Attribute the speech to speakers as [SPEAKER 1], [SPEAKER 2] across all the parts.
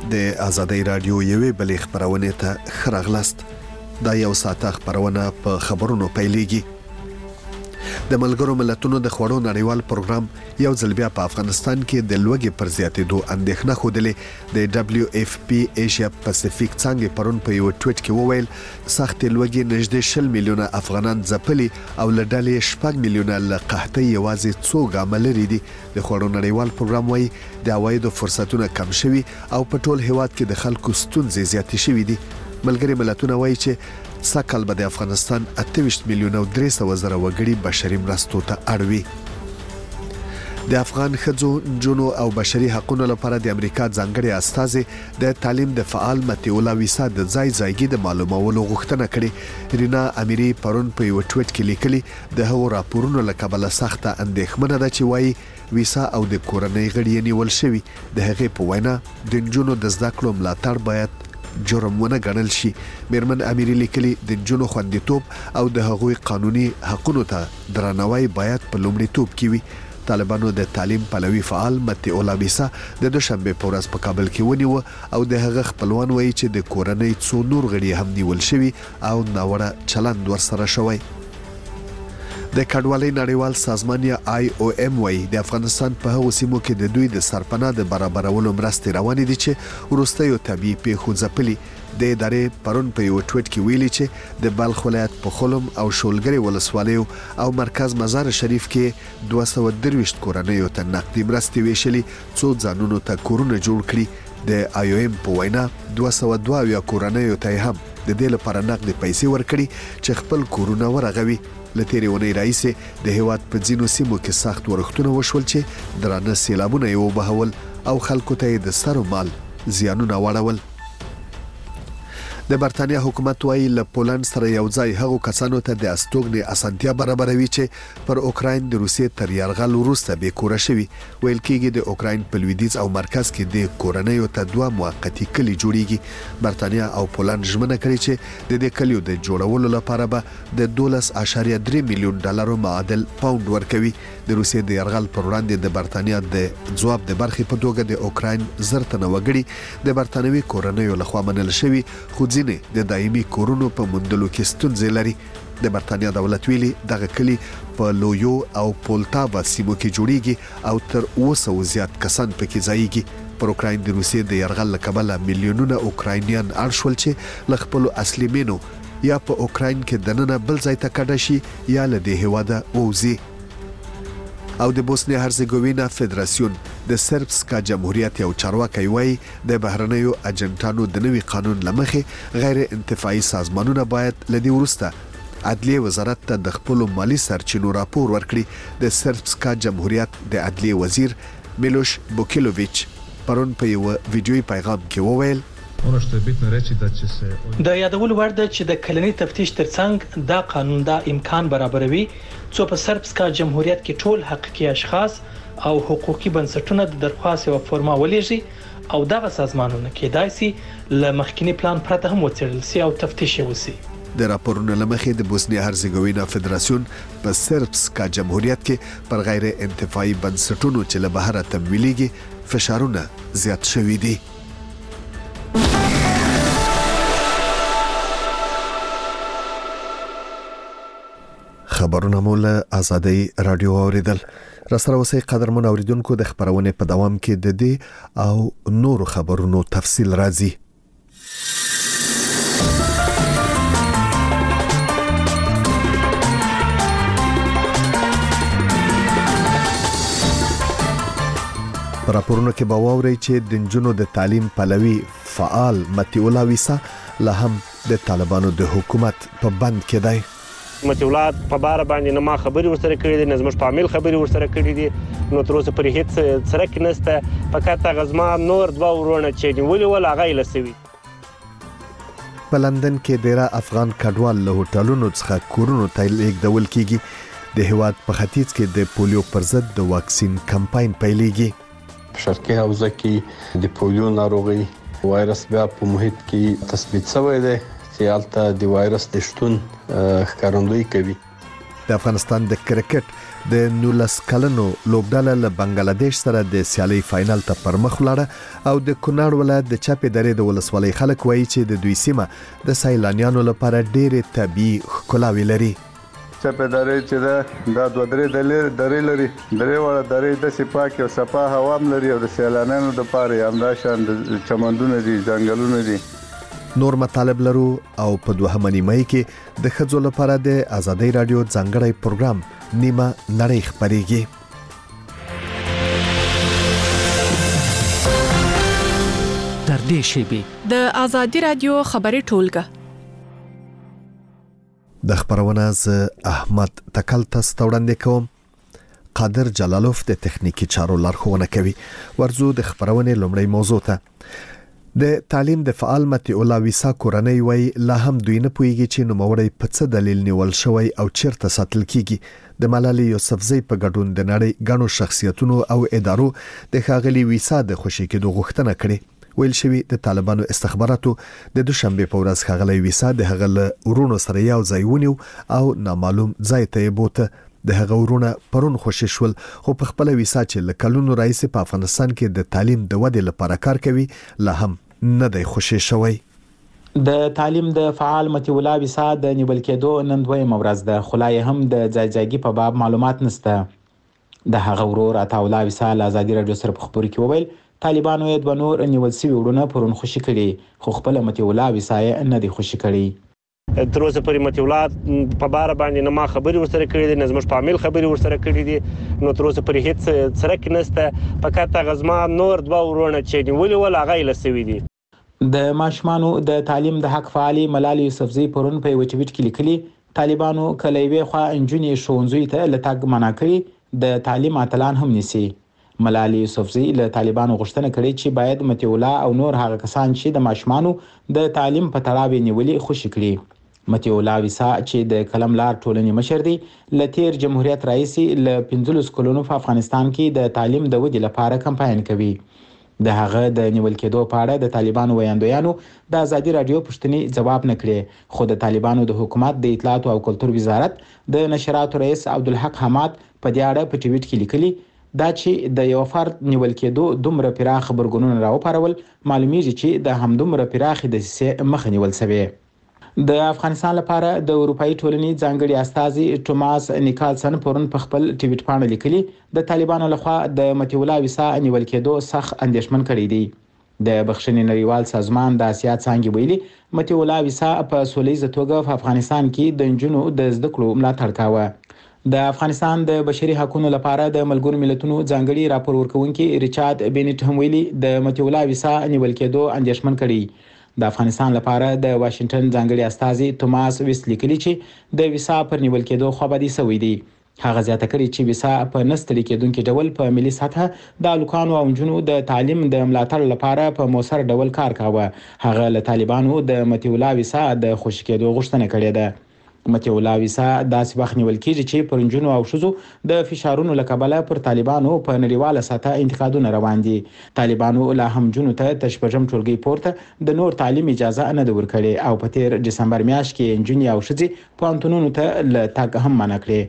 [SPEAKER 1] د آزادۍ رادیو یوې بلې خپرونې ته ښه راغلاست. دا یو ساعته خپرونه په خبرونو پیلېږي. د ملګرو ملتونو د خوړو نړیوال پروګرام یو ځل بیا په افغانستان کې د لوږې پر زیاتېدو اندېښنه ښودلې. د WFP ایشیا پاسفیک څانګې پرون په یو ټویټ کې وویل سختې لوږې نږدې 20 میلیونه افغانان ځپلي او له ډلې 6 میلیونه له قحطۍ یوازې څو ګامه لرې دي. د خوړو نړیوال پروګرام وايي د عوایدو فرصتونه کم شوي او په ټول هیواد کې د خلکو ستونزې زیاتې شوي دي. ملګري ملتونه وايي چې سږکال به د افغانستان 28 میلیونه او 300 زره وګړي بشري مرستو ته اړوي. د افغان ښځو، نجونو او بشري حقوقو لپاره د امریکا ځانګړي استازي د تعلیم د فعال متیولا ویسا د ځای د معلومولو غوښتنه کړې. رینا امیری پرون په یو ټویټ کې لیکلي د هغو راپورونو له کبله سخته اندېښمنه ده چې وايي ویسا او د کورنۍ غړي نیول شوي. د هغې په وینا د نجونو د زده کړو ملاتړ باید جرم ونه ګڼل شي. میرمن امیری لیکلي د نجونو خوندیتوب او د هغوی قانوني حقوقو ته درناوی باید په لومړیتوب کې وي. طالبانو د تعلیم پلوي فعال متیولا ویسا د دوشنبه په ورځ په کابل کې ونیو او د هغه خپلوان وایي چې د کورنۍ څو نور غړي هم نیول شوي او ناوړه چلند ورسره شوی. د کډوالۍ نړیوال سازمان یا IOM وايي د افغانستان په هغو سیمو کې د دوی د سرپناه د برابرولو مرستې روانې دي چې وروستیو طبيعي پیښو ځپلي. د ادارې پرون په یو ټویټ کې ویلي چې د بلخ ولایت په خلم او شولګرې ولسوالیو او مرکز مزار شریف کې 223 کورنیو ته نقدي مرستې ویشلي څو ځانونو ته کورونه جوړ کړي. د IOM په وینا 202 کورنیو ته هم د دې لپاره نقدي پیسې ورکړي چې خپل کورونه ورغوي. لتیرې ونې راځي د هیواد په ځینو سیمو کې سخت ورښتونه وشول چې درانه سیلابونه یې وبهول او خلکو ته د سر مال زیانونه واړول. د برتانیا حکومت وايي له پولند سره یو ځای هغو کسانو ته د استوګنې اسانتیا برابروي چې پر اوکراین د روسیې تر یرغل وروسته بې کوره شوي. ویل کېږي د اوکراین په لویدیځ او مرکز کې د کورنیو ته 2 موقتي کلي جوړیږي. برتانیا او پولند ژمنه کړې چې د دې کلیو د جوړولو لپاره به د 12.3 میلیون ډالرو معادل پاوند ورکوي. د روسیې د یرغل پر وړاندې د برتانیا د ځواب د برخې په توګه د اوکراین زرتنه وګړي د برتانوي کورنیو لخوا منل شوي خو ځینې د دایمي کورونو په موندلو کې ستونزې لري. د برتانیا دولت ویلي دغه کلی په لویو او پولتاوا سیمو کې جوړیږي او تر 200 زیات کسان پکې ځایږي. پر اوکراین د روسیې د یرغل له کبله میلیونونه اوکراینیان اړ شول چې له خپلو اصلي مینو یا په اوکراین کې دننه بل ځای ته کډه شي یا له دې هېواده ووځي. او د بوسنیا هرزګوینا فدراسیون د سربسکا جمهوریت یو چارواکي وايي د بهرنیو اجنټانو د نوي قانون لمخې غیر انتفاعي سازمانونه باید لدی ورسته عدلیه وزارت ته د خپل مالی سرچینو راپور ورکړي. د سربسکا جمهوریت د عدلیه وزیر میلوش بوکیلوویچ پرون په یو ویډیوي پیغام کې وویل
[SPEAKER 2] د یادولو وړ ده چې د کلني تفتیش ترڅنګ دا قانون دا امکان برابروي څو په سربسکا جمهوریت کې ټول حقوقي اشخاص او حقوقي بنسټونه د درخواست او فورما ولېږي او دغه سازمانونه کېدای شي له مخکینی پلان پرته هم وڅېړل شي او تفتیش وشي.
[SPEAKER 1] د راپورونو لمخې د بوسنیا هرزګوینا فدراسیون په سربسکا جمهوریت کې پر غیر انتفاعي بنسټونو چې له بهره تمویلېږي فشارونه زیات شوي دي. خبرونه مو له آزادۍ رادیو اوریدل. راسره اوسئ قدرمن اوریدونکو د خبرونه په دوام کې د دې او نورو خبرونو تفصیل راځي. راپورونه کې به واورئ چې د نجونو د تعلیم پلوي فعال متیولا ویسا له هم د طالبانو د حکومت په بند کې دی.
[SPEAKER 3] متیولا په بار باندې نه ما خبري ورسره کړې دي، نه زموږ په عامل خبري ورسره کړې دي، نو تر اوسه پرې هیڅ څرک نشته. فقط هغه زما نور 2 ورونه چې نیولي ول هغه یې لسوي.
[SPEAKER 1] په لندن کې ډیره افغان کډوال له هوټلونو څخه کورونو ته لیږدول کیږي. د هیواد په ختیځ کې د پولیو پر ضد د واکسین کمپاین پیلېږي.
[SPEAKER 4] په شرقي حوزه کې د پولیو ناروغي وایرس بیا په محیط کې تثبیت شوی دی چې هلته د وایرس د شتون ښکارندویي کوي.
[SPEAKER 1] د افغانستان د کرکټ د 19 کلنو لوبډله له بنگلاديش سره د سیالي فائنل ته پرمخ ولاړه او د کونړ ولایت د چاپې درې د ولسوالۍ خلک وایي چې د دوی سیمه د سیلانیانو لپاره ډېرې طبيعي ښکلاوې لري.
[SPEAKER 5] چاپې درې چې دا دوه درې لري درې وړه درې د سپاک او صفا هوام لري او د سیلانیانو لپاره همداشان د چمنډونه دي ځنګلونه دي.
[SPEAKER 1] نور مطالب لرو او په دوهمه نیمه کې د ښځو لپاره د آزادۍ رادیو ځانګړی پروګرام نیمه نړۍ خپرېږي.
[SPEAKER 6] تر دې شیبې
[SPEAKER 7] د آزادۍ رادیو خبري ټولګه
[SPEAKER 1] د خبرونه ز احمد تکل تاسو ته وړاندې کوم. قادر جلالوف د تخنیکی چارو لارښوونه کوي. ورزو د خبرونه لومړی موضوع ته. د تعلیم د فعال متي اولا ویسا کورنۍ وای لا هم دوی نه پويږي چې نوموړی په څه دلیل نیول شوی او چیرته ساتل کیږي. د ملالي یوسفزۍ په ګډون د نړۍ غنو شخصیتونو او ادارو د ښاغلي ویسا د خوشی کېدو غوښتنه کړې. ویل شوی د طالبانو استخباراتو د دوشنبه په ورځ ښاغلي ویسا د هغه ورونو سره یو ځای ونیو او نامعلوم ځای ته بوته. د هغه ورونه پرون خوشی شول خو په خپل ویسا چې لکلونو رئیس په افغانستان کې د تعلیم د ودې لپاره کار کوي لا هم نه دی خوشی شوی.
[SPEAKER 8] د تعلیم د فعال متي ولا ویسا د نیول کېدو نن دویم ورځ ده خلای هم د ځایځایګي په باب معلومات نشته. د هغه ورور عطاولا ویسا له آزادۍ رادیو سره په خبرو کې وویل طالبانو یې د نور نیول سوي ورونه پرون خوشی کړي خو خپل متي ولا ویسا یې نه دی خوشی کړي.
[SPEAKER 3] تر اوسه پورې متولات په بار باندې نه ما خبري ورسره کړې دي نه زموږ په عامل خبري ورسره کړې دي نو تر اوسه پورې هیڅ سره کې نشته فقط غزما نور دوه ورونه چې نیولې ول هغه لسوي دي.
[SPEAKER 8] د ماشومانو د تعلیم د حق فعالي ملالي یوسفزۍ پرون په وټویټ کې لیکلي طالبانو کلیوي خو انجونې شونځوي ته لټاګ منع کړي د تعلیم اتلان هم نسی. ملالي یوسفزۍ له طالبانو غوښتنه کړې چې باید متولا او نور هغه کسان چې د ماشومانو د تعلیم په تړاو نیولې خوشی کړي. متولا ویسا چې د کلم لار ټولنې مشر دی لتیر جمهوریت رئیس ل 15 کلونو په افغانستان کې د تعلیم د ودې لپاره کمپاین کوي. د هغه د نیول کېدو په اړه د طالبانو ویاندویانو د آزادۍ رادیو پښتني جواب نکړي خو د طالبانو د حکومت د اطلاعات او کلتور وزارت د نشراتو رئیس عبدالحق حماد په دې اړه په ټویټ کې لیکلي دا چې د یو فرد نیول کېدو دومره پراخ خبرګونونه راوپارول معلومیږي چې د همدومره پراخ د سیاسي مخ نیول شوی. د افغانستان لپاره د اروپאי ټولنې ځانګړي استازي ټوماس نیکالسن پرون په خپل ټویټ باندې لیکلي د طالبانو لخوا د متولا ویسا نیول کېدو سخت اندېښمن کړي دي. د بخښنې نړیوال سازمان د اسیا څنګه ویلي متولا ویسا په سولېزه توګه په افغانستان کې د انجونو د زده کړو ملاتړ کاوه. د افغانستان د بشري حقوقو لپاره د ملګرو ملتونو ځانګړي راپور ورکونکي ریچارډ بینټ هم ویلي د متولا ویسا نیول کېدو اندېښمن کړي. د افغانستان لپاره د واشنگټن ځانګړي استازي توماس ویس لیکلي چې د ویسا پر نیول کېدو خوابدي شوی دی. هغه زیاته کړي چې ویسا په نستړي کېدونکو ډول په ملي سطح د الکانو او جنو د تعلیم د ملاتړ لپاره په موثر ډول کار کاوه. هغه له طالبانو د متولا ویسا د خوشی کېدو غوښتنه کړې ده. متولا ویسا داسې وخت نیول کېږي چې پرنجونو او شذو د فشارونو لکبله پر طالبانو په نړیواله سطح انتقادونه روان دي. طالبانو لا هم جنو ته تشبجم ټولګي پورته د نور تعلیم اجازه نه ده ورکړې او په تیر دسمبر میاشت کې انجونی او شذي پوهنتونونو ته له تګ هم منع کړې.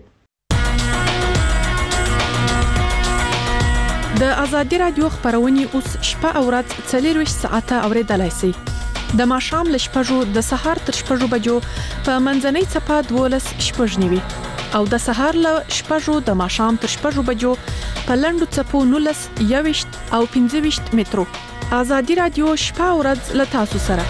[SPEAKER 7] د آزادۍ رادیو خبرونه اوس شپه او ورځ 24 ساعته اوریدلای شئ. د ماښام ل 6 د سهار تر 6 بجو په منځنۍ صفه 12 شپږ نیوي او د سهار ل 6 د ماښام تر 6 بجو په لندو صفو 19 21 او 15 مترو. آزادۍ رادیو شپه او ورځ ل تاسو سره.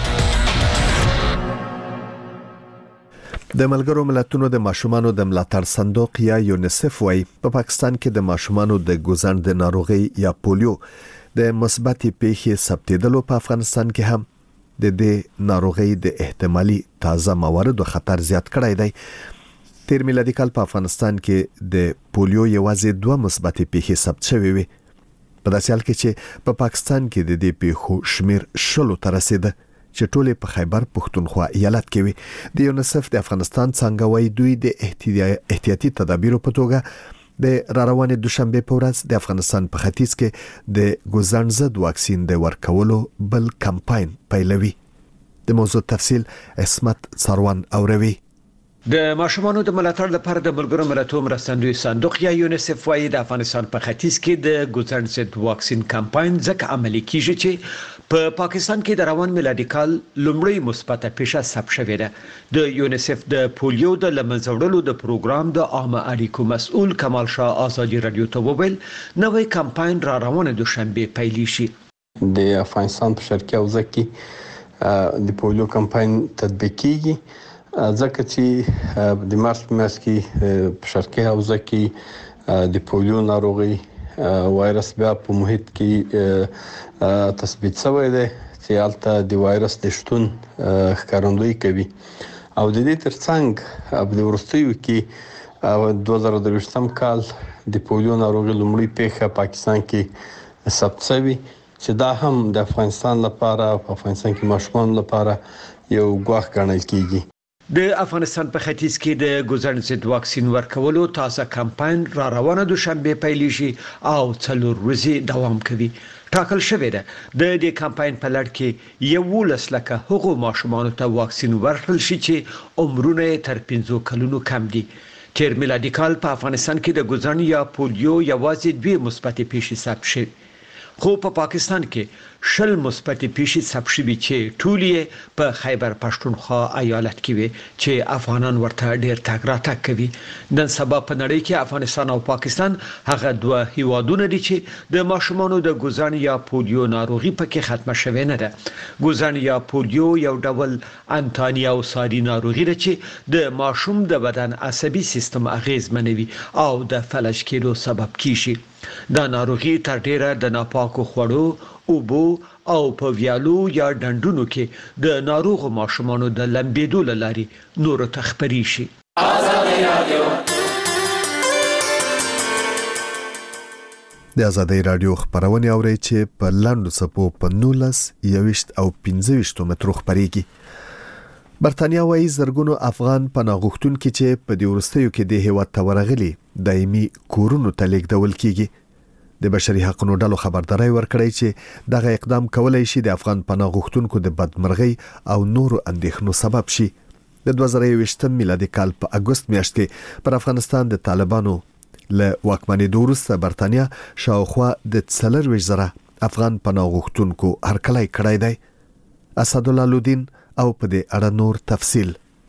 [SPEAKER 1] د ملګرو ملتونو د ماشومانو د ملاتړ صندوق یا یونیسف وايي په پاکستان کې د ماشومانو د ګوزند د ناروغي یا پولیو د مثبتې پیښې ثبتېدلو په افغانستان کې هم د دې ناروغي د احتمالي تازه مواردو خطر زیات کړی دی. تیر میلادي کال په افغانستان کې د پولیو یوازې 2 مثبتې پیښې ثبت شوې وي. په داسې حال کې چې په پاکستان کې د دې پیښو شمیر 10 ته رسیده چې ټولې په خیبر پښتونخوا ایالت کې وي. د یونیسف د افغانستان څنګه وایي دوی د احتیاطي تدابیرو په توګه د روانې دوشنبه په ورځ د افغانستان په ختیځ کې د ګوزند ضد واکسین د ورکولو بل کمپاین پیلوي. د موضوع تفصیل عصمت څاروان اوروي.
[SPEAKER 9] د ماشومانو د ملاتړ لپاره د ملګرو ملتونو مرستندوی صندوق یا یونیسف وايي د افغانستان په ختیځ کې د ګوزن ضد واکسین کمپاین ځکه عملي کیږي چې په پاکستان کې د روان میلادي کال لومړی مثبته پیښه ثبت شوې ده. د یونیسف د پولیو د لمنځه وړلو د پروګرام د عامه اړیکو مسؤل کمال شاه ازادي رادیو ته وویل نوې کمپاین را روانه دوشنبه پیل شي.
[SPEAKER 4] د افغانستان په شرقي حوزه کې د پولیو کمپاین تطبیق کیږي ځکه چې د مارچ په میاشت کې په شرقي حوزه کې د پولیو ناروغي وایرس بیا په محیط کې تثبیت شوی دی چې البته د وایرس د شتون ښکارندویي کوي او د دې ترڅنګ په ورستیو کې 2023 کال د پولیو ناروغي لومړی پیښه پاکستان کې ثبت شوی چې دا هم د افغانستان لپاره په افغانستان کې ماشومان لپاره یو ګواښ ګڼل کیږي.
[SPEAKER 9] د افغانستان په ختیځ کې د ګوزن ضد واکسین ورکولو تازه کمپاین را روانه دوشنبه پیل شي او 4 ورځې دوام کوي. ټاکل شوې ده د دې کمپاین په لړ کې 11 لکه هغو ماشومانو ته واکسین ورکړل شي چې عمرونه تر 15 کلونو کم دي. تیر میلادي کال په افغانستان کې د ګوزن یا پولیو یوازې 2 مثبت پیښې ثبت شوې خو په پاکستان کې 20 مثبت پیښې ثبت شوې چې ټول یې په خیبر پښتونخوا ایالت کې وي چې افغانان ورته ډېر تګ راتګ کوي. نن سبا په نړۍ کې افغانستان او پاکستان هغه دوه هیوادونه دي چې د ماشومانو د ګوزن یا پولیو ناروغي پکې ختمه شوې نه ده. ګوزن یا پولیو یو ډول انتانیا او ساري ناروغي ده چې د ماشوم د بدن عصبي سیستم اغیزمنوي او د فلج کېدو سبب کیږي. دا ناروغي تر ډیره د ناپاکو خوړو، اوبو او په ویالو یا ډنډونو کې د ناروغ ماشومانو د لمبېدو لاري نور ته خپري شي.
[SPEAKER 1] د آزادۍ رادیو خبرونه اوري چې په لاندو سپو په 19 21 او 25 مترو خبريږي. برتانیا وايي زرګونو افغان پناهغښتونکو چې په دې ورستیو کې د هیواد ته ورغلي دایمي کورونو ته لیږدول کیږي. د بشري حقوقو ډلو خبرداري ورکړی چې دغه اقدام کولای شي د افغان پناهغښتونکو د بدمرغي او نورو اندېښنو سبب شي. د 2023 میلادي کال په اگست میاشت کې پر افغانستان د طالبانو له واکمنۍ وروسته برتانیا شاوخوا د 40,000 افغان پناهغښتونکو هرکلی کړی دی. اسدالله لودین او په دې اړه نور تفصیل.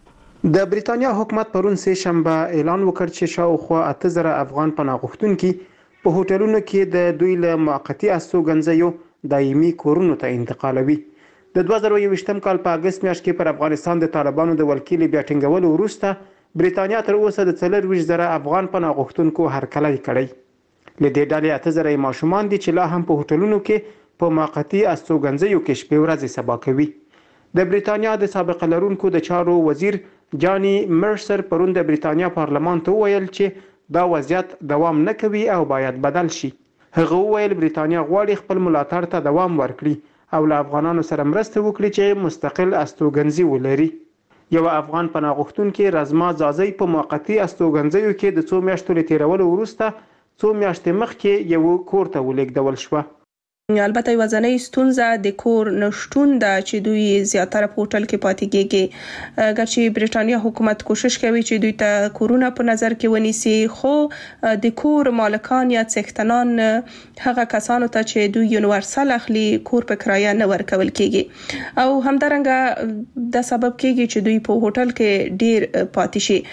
[SPEAKER 10] د بریتانیا حکومت پرون سه شنبه اعلان وکړ چې شاوخوا 8000 افغان پناهغښتونکو په هوټلونو کې د دوی له موقتی استوګنځیو دایمي کورونو ته انتقالوي. د 2023 کال په اگست میاشت کې پر افغانستان د طالبانو د ولکېلي بیا ټینګولو وروسته بریتانیا تر اوسه د 40,000 افغان پناهغښتونکو هرکلی کړی. له دې ډلې 8000 ماشومان دي چې لا هم په هوټلونو کې په موقتی استوګنځیو کې شپې ورځې سبا کوي. د بریتانیا د سابقه لرونکو د چارو وزیر جانی مرسر پرون د بریتانیا پارلمان ته ویل چې دا وضعیت دوام نه کوي او باید بدل شي. هغه ویل بریتانیا غواړي خپل ملاتړ ته دوام ورکړي او له افغانانو سره مرسته وکړي چې مستقل استوګنځي ولري. یو افغان پناهغښتونکو رزما زازی په موقتی استوګنځیو کې د 2 میاشتو له تیرولو وروسته 2 میاشتې مخکې یو کور ته ولیږدول شو.
[SPEAKER 11] البته وزنۍ ستونزه د کور نشټون د چې دوی زیاتره په هوټل کې پاتې کېږي. ګرچې بریټانیا حکومت کوشش کوي چې دوی ته کورونه په نظر کې ونیسي خو د کور مالکان یا څښتنان هغه کسانو ته چې دوی یونیورسال اخلي کور په کرایه نه ورکول کېږي او همدارنګه د سبب کېږي چې دوی په هوټل کې ډیر پاتې شي.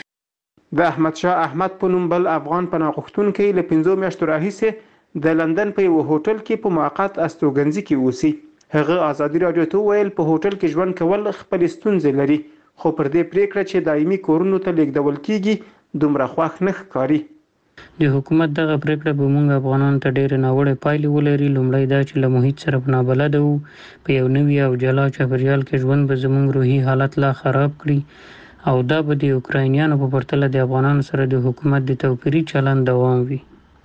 [SPEAKER 10] د احمد شاه احمد په نوم بل افغان پناهغښتونکو له 15 میاشتو راهیسې د لندن په یو هوټل کې په موقت استوګنځي کې اوسي. هغه آزادي رادیو ته ویل په هوټل کې ژوند کول خپل ستونزې لري خو پر دې پریکړه چې دایمي کورونو ته لیږدول کیږي دومره خوښ نه ښکاري.
[SPEAKER 12] د حکومت دغه پریکړه به موږ افغانانو ته ډېر ناوړه پایلې ولري. لومړی دا چې له محیط سره نابلده وو په یو نوي او جلا چاپیریال کې ژوند به زموږ روحي حالت لا خراب کړي او دا به د اوکراینیانو په پرتله د افغانانو سره د حکومت د توپیري چلند دوام وي.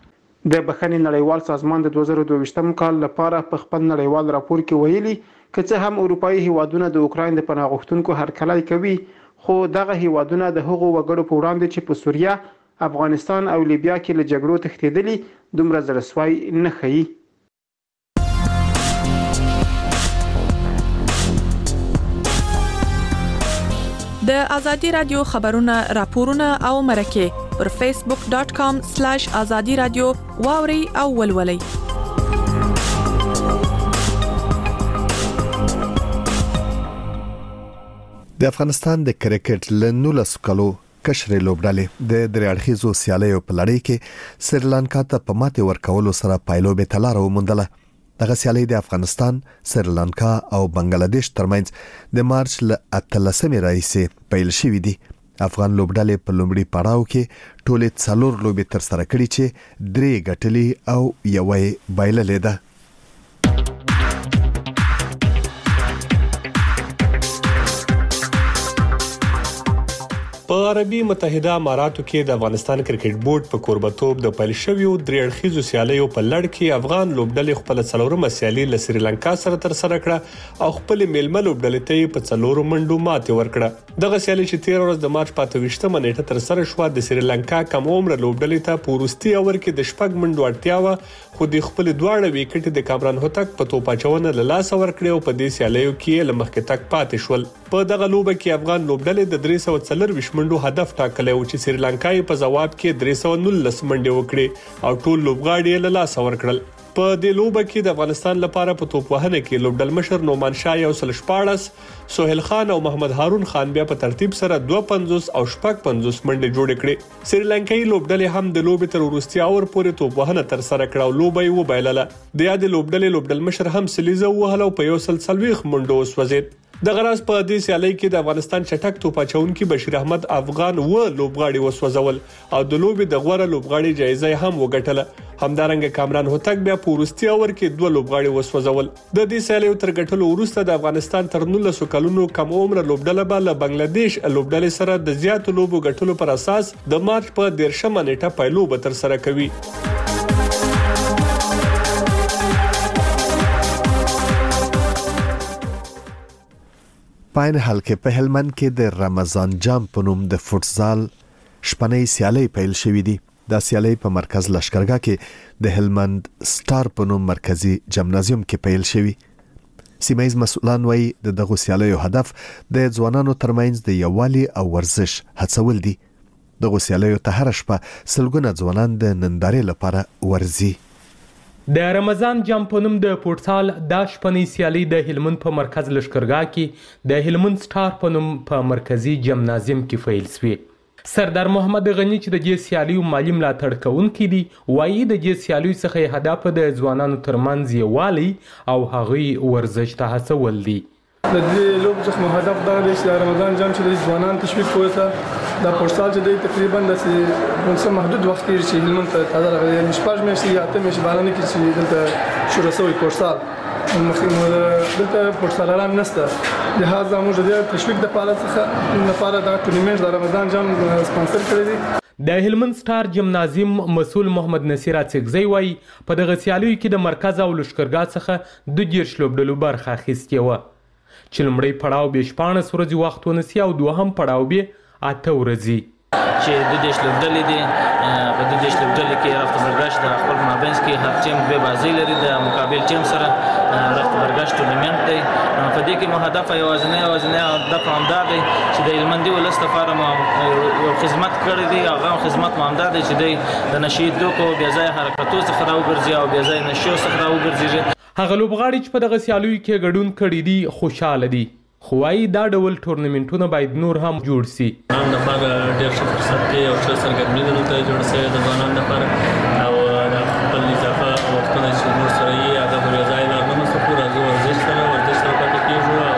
[SPEAKER 10] د بخښنې نړیوال سازمان د 2022 کال لپاره په خپل نړیوال راپور کې ویلي که څه هم اروپאי هیوادونه د اوکراین د پناهغښتونکو هرکلی کوي خو دغه هیوادونه د هغو وګړو په وړاندې چې په سوریه، افغانستان او لیبیا کې له جګړو تښتېدلي دومره زړه سوی نه ښیي.
[SPEAKER 7] د ازادي رادیو خبرونه راپورونه او مرکه پر facebook.com/azadi radio واوري او ولولي.
[SPEAKER 1] د افغانستان د کرکټ لنولس کلو کشر لوبډالې د درېړخیزو سیالیو په لړۍ کې سریلانکا ته په ماته ورکولو سره پایلوبې تلاره وموندله. دغه سیالي د افغانستان، سریلانکا او بنگلاديش ترمنځ د مارچ ل 13 راهیسې پیل شوې دي. افغان لوبډالې په لومړي پړاو کې ټولې 4 لوبې تر سره کړې چې 3 ګټلې او یوې بایللې ده.
[SPEAKER 13] په عربي متحده اماراتو کې د افغانستان کرکټ بورډ په کوربتوب د پیل شویو درېړخیزو سیالیو په لړ کې افغان لوبډلې خپل څلورمه سیالي له سریلانکا سره تر سره کړه او خپل میلمه لوبډلې ته په څلورو منډو ماته ورکړه. دغه سیالي چې 13 ورځ د مارچ 25 نیټه تر سره شو د سریلانکا کم عمر لوبډلې ته پورستي اور کې د شپږ منډو اړتیا و، خو د خپل دواړه وکټ د کامران هوتک په توپاچونه له لاس ورکړ او په دې سیالیو کې لمخکې تک پاتې شول. په دغه لوبه کې افغان لوبډلې د 340 منډو هدف ټاکلی و چې سریلانکا په جواب کې 319 منډې وکړې او ټول لوبغاړي له لاس ورکړل. په دې لوبه کې د افغانستان لپاره په توپ وهنه کې لوبډل مشر نومان شاه یو سل شپاړس، سہیل خان او محمد هارون خان بیا په ترتیب سره 250 او 55 منډې جوړ کړې. سریلانکایي لوبډلې هم د لوبې تر وروستي اور پورې توپ وهنه تر سره کړه او لوبه یې وبایلله. د یاد لوبډل مشر هم سلیزه وهله او په یو سل 40 منډو وسوځید. د غراس په دې سیالي کې د افغانستان چټک توپاچونکي بشیر احمد افغان لوبغاړي وسوځول او د لوبې د غوړه لوبغاړي جایزه هم وګټله. همدارنګه کامران هوتک بیا په وروستي اور کې 2 لوبغاړي وسوځول. د دې سیالیو تر ګټلو وروسته د افغانستان تر 19 کلونو کم عمر لوبډله به له بنگلاديش لوبډلې سره د زیاتو لوبو ګټلو پر اساس د مارچ په 13 نیټه پایلوب تر سره کوي.
[SPEAKER 1] پاین حال کې په هلمند کې د رمضان جام په نوم د فوتسال شپنۍ سیالي پیل شوې دي. دا سیالي په مرکز لشکرګاه کې د هلمند سټار په نوم مرکزی جمنازیوم کې پیل شوې. سیمایز مسؤلان وایي د دغه سیالیو هدف د ځوانانو ترمنځ د یووالي او ورزش هڅول دي. دغه سیالیو ته هر شپه سلګونه ځوانان د نندارې لپاره ورزي.
[SPEAKER 2] د رمضان جام په نوم د فوتسال د شپنۍ سیالي د هلمند په مرکز لشکرګاه کې د هلمند سټار په نوم په مرکزی جمنازیوم کې پیل شوې. سردار محمد غنی چې د دې سیالیو مالی ملاتړ کوونکی دی وایي د دې سیالیو څخه هدف د ځوانانو ترمنځ یووالی او هغوی ورزش ته هڅول دي.
[SPEAKER 14] د دې لوب څخه هدف دا دی چې رمضان جام چې د ځوانان تشویق کوي. دا فوتسال چې د تقریبا د محدود وخت کې چې هلمند ته تازه راغلی شپږ میاشتې یا 8 میاشتې بارانه کې چې دلته شروع شوی فوتسال دلته فوتسالران نشته. لهدا موږ د تشویق لپاره دا ټورنمنت د رمضان جام سپانسر کړی دی.
[SPEAKER 2] د هلمند سټار جمنازیوم مسؤل محمد نصیر اڅکزی وایي په دغه سیالیو کې د مرکز او لشکرګاه څخه 2 لوبډلو برخه اخیستې وه چې لومړی پړاو به 14 ورځې وخت ونیسي او دوهم پړاو به 8 ورځې
[SPEAKER 15] چې د دې لوبډلې دي. په دې لوبډلې کې رفت برګشت د خپل مابینس کې هر ټیم به بازي لري د مقابل ټیم سره رفت برګشت ټورنمنت دی. په دې کې مو هدف یوازینی هدف همدا دی چې د هلمندي ولس لپاره یو خدمت کړی دی. هغه خدمت مو همدا دی چې د نشید دوکو بیا ځای حرکتو څخه راوګرځي او بیا ځای نشو څخه راوګرځي.
[SPEAKER 2] هغه لوبغاړي چې په دغه سیالیو کې ګډون کړي دي خوشاله دي، خو وايي دا ډول ټورنمنټونه باید نور هم جوړ شي.
[SPEAKER 16] نن د لپاره ډېر ښه فرصت دی او ښه سرګرمي دلته جوړ شوی د ځوانانو لپاره او د خپل اضافه وختونه چې نور سره یې هغه پر ځای نه مستقور راځي ورزش سره پاتې کېږو او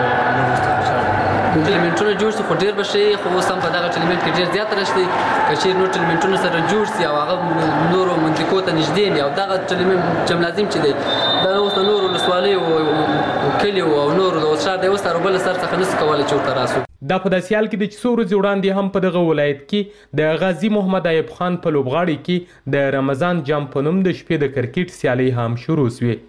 [SPEAKER 17] ټورنمنټونه جوړ شي خو ډېر به شي. خو اوس هم په دغه ټورنمنټ کې ډېر زیات راشي که چېرې نور ټورنمنټونه سره جوړ شي او هغه نورو منطقو ته نږدې وي او دغه ټورنمنټ جمنازیم چې دی دا اوس د نورو ولسوالیو کلیو او نورو د اوس شاته اوس بل سر څخه نشي کولی چې ورته راسو.
[SPEAKER 2] دا په داسې حال کې د څو ورځې وړاندې هم په دغه ولایت کې د غازی محمد ایوب خان په لوبغاړي کې د رمضان جام په نوم د شپې د کرکټ سیالي هم شروع شوې.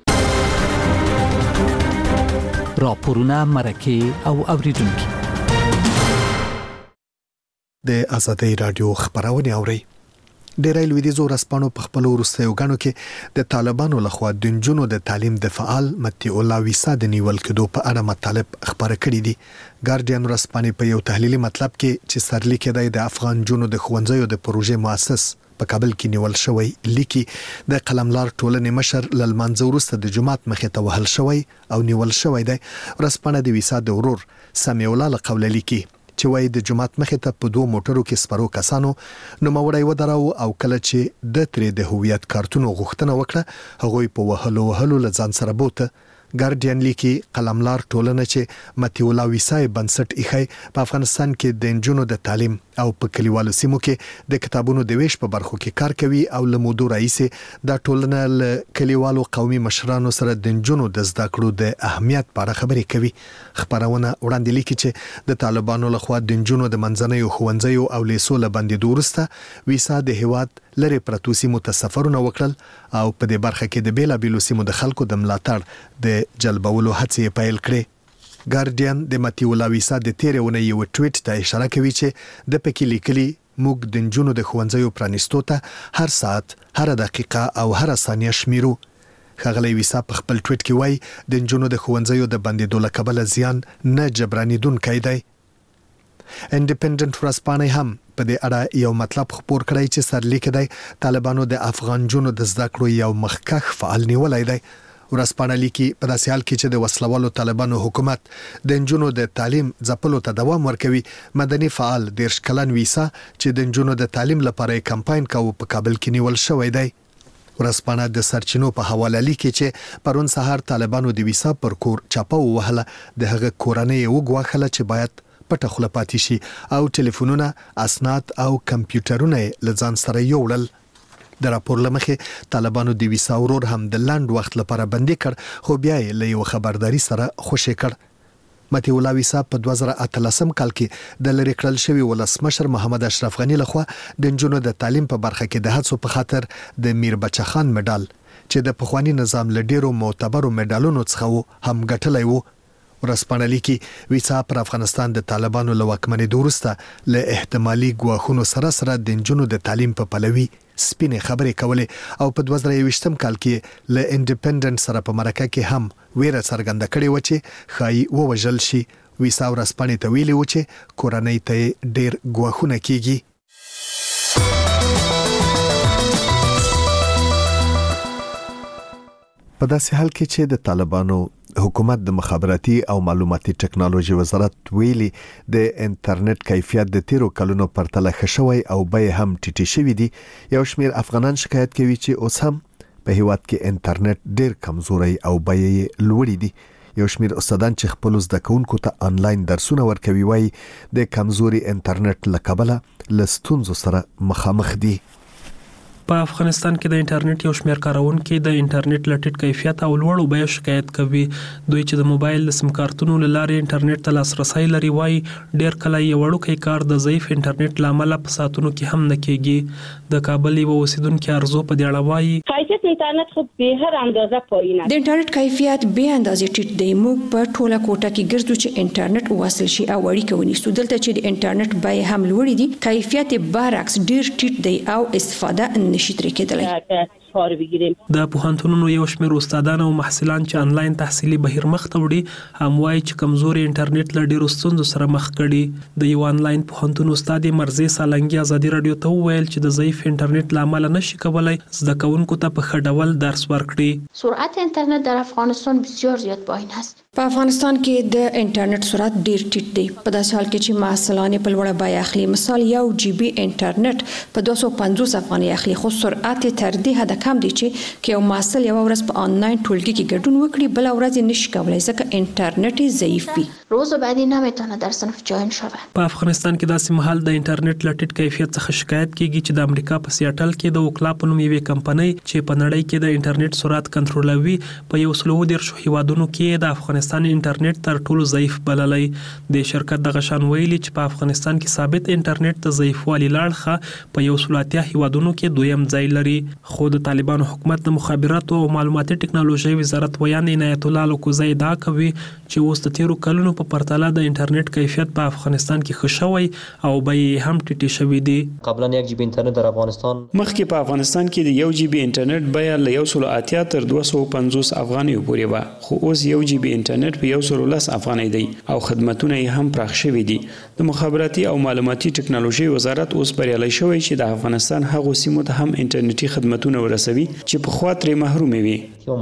[SPEAKER 6] راپورونه، مرکې او اوریدونکي
[SPEAKER 1] د آزادۍ رادیو خبرونه اوري. ډیری لویدیځو ورځپاڼو په خپلو وروستیو ګڼو کې د طالبانو لخوا د نجونو د تعلیم د فعال متي الله ویسا د نیول کېدو په اړه مطالب خبره کړې دي. ګارډین ورځپاڼې په یو تحلیلي مطلب کې چې سرلیک دی د افغان جنونو د ښوونځیو د پروژې مؤسس په کابل کې نیول شوی لیکي د قلملار ټولنې مشر للمانځه وروسته د جماعت مخې ته وهل شوی او نیول شوی دی. ورځپاڼه د ویسا د ورور سمیع الله له قوله لیکي چې وای د جماعت مخې ته په 2 موټرو کې سپرو کسانو نوموړی ودراو او کله چې د ترې د هویت کارتونو غوښتنه وکړه هغوی په وهلو لځان سره بوته. ګارډین لیکي قلملار ټولنه چې متي الله ویسا بنسټ ایښی په افغانستان کې د نجونو د تعلیم او په کلیوالو سیمو کې د کتابونو د ویش په برخو کې کار کوي او له مودو راځي د ټولنه له کلیوالو قومي مشرانو سره د نجونو د زده کړو د اهمیت په اړه خبرې کوي. خبرونه وړاندې لیکي چې د طالبانو لخوا د نجونو د منځنیو ښوونځیو او لیسو له بندېدو وروسته ویسا د هیواد لري پرتو سیمو ته سفرونه وکړل او په دې برخه کې د بیلابیلو سیمو د خلکو د ملاتړ د جلبولو هڅې پیل کړې. ګارډین د متي الله ویسا د تیرې ونې یو ټویټ ته اشاره کوي چې د پکې لیکلي موږ د نجونو د ښوونځیو پرانیستو ته هر ساعت هر دقیقه او هر ثانیه شمیرو. ښاغلی ویسا په خپل ټویټ کې وایي د نجونو د ښوونځیو د بندېدو له کبله زیان نه جبرانېدونکی دی. انډیپندنت ورځپاڼې هم په دې اړه یو مطلب خپور کړی چې سرلیک دی طالبانو د افغان جنونو د زده کړو یو مخکښ فعال نیولای دی. ورځپاڼه لیکي په داسې حال کې چې د وسلوالو طالبانو حکومت د نجونو د تعلیم ځپلو ته دوام ورکوي مدني فعال 10 کلن ویسا چې د نجونو د تعلیم لپاره کمپاین کوي په کابل کې نیول شوی دی. ورځپاڼه د سرچینو په حواله لیکي چې پرون سهار طالبانو د ویسا پر کور چاپه وهله د هغه کورنۍ وګواخله چې باید پټه خوله پاتې شي او ټلیفونونه اسناد او کمپیوټرونه لځان سره یوړل. د راپور لمخې طالبانو د ویسا ورور هم د لاند وخت لپاره بندي کړ خو بیا یې له یو خبرداري سره خوشی کړ. متي الله ویسا په 2013 کال کې د لری کړل شوی ولسمشر محمد اشرف غنی لخوا د نجونو د تعلیم په برخه کې د هڅو په خاطر د میر بچا خان مډال چې د پخوانی نظام لډیرو معتبرو مډالونو څخه هم ګټلای وو. ورځپاڼه لیکي ویسا پر افغانستان د طالبانو له واکمنۍ وروسته له احتمالي ګواښونو سره د نجونو د تعلیم په پلوي سپینې خبرې کولې او په 2023 کال کې له انډیپندنت سره په مرکه کې هم ویره څرګنده کړې و چې خای ووژل شي. ویسا ورځپاڼې ته ویلي و چې کورنۍ ته ډیر ګواښونه کیږي. په داسې حال کې چې د طالبانو حکومت د مخابراتي او معلوماتي ټکنالوژي وزارت ویلي د انټرنیټ کیفیت د تیرو کلونو پرتله ښه شوی او به هم ټیټی شوی دی. یو شمیر افغانان شکایت کوي چې اوس هم په هیواد کې انټرنیټ ډیر کمزوري او به یې لوړی دی. یو شمیر استادان چې خپل زده کوونکو ته انلاین درسونه ورکوي وایي د کمزوري انټرنیټ له کبله لستونزو سره مخامخ دي.
[SPEAKER 18] په افغانستان کې د انټرنیټ یو شمېر کارونکو د انټرنیټ لټیټ کیفیت او لوړو بیو شکایت کوي. دوی چې د موبایل د سیم کارتونو لارې انټرنیټ ته لاسرسي لري وایي ډیر کله یو وړوکی کار د ضعیف انټرنیټ لامل په ساتونو کې هم نه کېږي. د کابل یو اوسیدونکو ارزو په دې اړه وایي
[SPEAKER 19] کیفیت انټرنیټ خو به هر اندازه پایین دی.
[SPEAKER 20] د انټرنیټ کیفیت به اندازې ټیټ دی. موږ په ټوله کوټه کې ګرځو چې انټرنیټ وصل شي او اړیکه ونیسو. دلته چې د انټرنیټ بیه هم لوړ دي کیفیت برعکس ډیر ټیټ دی او استفاده نشي ترې کېدلی.
[SPEAKER 18] د پوهنتونونو یو شمېر استادان او محصلان چې انلاین تحصیلي بهیر مخ ته وړي هم وایي چې کمزوري انټرنیټ له ډیرو ستونزو سره مخ کړي. د یو انلاین پوهنتون استاد مرزي سالنګي ازادي رادیو ته وویل چې د ضعیف انټرنیټ لامل نشي کولای زده کوونکو ته په ښه ډول درس ورکړي.
[SPEAKER 21] سرعت اینترنت در افغانستان بسیار زیاد پایین است.
[SPEAKER 20] په افغانستان کې د انټرنیټ سرعت ډیر ټیټ دی. په داسې حال کې چې محصلان په لوړه بیه اخلي. مثال 1 جی بي انټرنیټ په 250 افغانۍ اخلي خو سرعت تر دې حد کم دی چې یو محصل یو ورځ په آنلاین ټولګي کې ګډون وکړي بل ورځ نشي کولای ځکه انټرنیټ ضعیف وي.
[SPEAKER 21] روز بعدی نمیتونه در صنف جوین شوه.
[SPEAKER 18] په افغانستان کې داسې مهال د انټرنیټ لټیټ کیفیت څخه شکایت کیږي چې د امریکا په سیاټل کې د وکلا په نوم یوې کمپنۍ چې په نړۍ کې د انټرنیټ سرعت کنټرولوي په 110 هیوادونو کې د افغانستان افغانستان انټرنیټ تر ټولو ضعیف بللی. د شرکت دغه شان ویلي چې په افغانستان کې ثابت انټرنیټ ته ضعیفوالي لاړخه په 180 هیوادونو کې دویم ځای لري. خو د طالبانو حکومت د مخابراتو او معلوماتي ټکنالوژي وزارت ویان عنایت الله لوکوزی دا کوي چې اوس د تیرو کلونو په پرتله د انټرنیټ کیفیت په افغانستان کې ښه شوی او بیې هم ټیټې شوې دي.
[SPEAKER 5] قبلا 1 جی بی انټرنیټ در افغانستان
[SPEAKER 22] مخکې په افغانستان کې د 1 جی بی انټرنیټ بیه له 180 تر 250 افغانیو پورې و، خو اوس 1 جی بی انټرنیټ په 110 افغانۍ دی او خدماتونه یې هم پراخ شوي دي. د مخابراتي او معلوماتي ټکنالوژي وزارت اوس بریالي شوی چې د افغانستان هغو سیمو ته هم انټرنیټي خدماتونه ورسوي چې پخوا ترې محروم وي.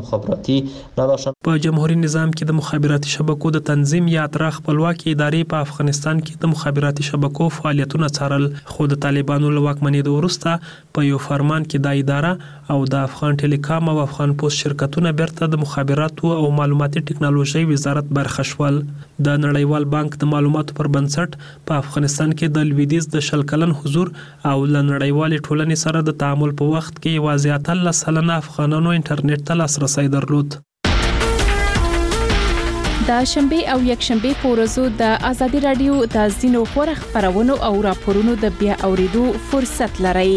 [SPEAKER 5] په
[SPEAKER 18] جمهوریت نظام کې د مخابراتي شبکو د تنظیم یا اترا خپلواکي ادارې په افغانستان کې د مخابراتي شبکو فعالیتونه څارل، خو د طالبانو له واکمنېدو وروسته په یو فرمان کې دا اداره او د افغان ټیلیکام او افغان پوسټ شرکتونه بیرته د مخابراتو او معلوماتي ټکنالوژي وزارت برخه شول. د نړیوال بانک د معلوماتو پر بنسټ په افغانستان کې د لویدیځ د 100 کلن حضور او له نړیوالې ټولنې سره د تعامل په وخت کې یوازې 13% افغانانو انټرنیټ ته لاسرسی درلود.
[SPEAKER 7] د شنبه او یکشنبه په ورځو د ازادي رادیو د ځینو غوړ خبرونو او راپورونو د بیا اوریدو فرصت لرئ.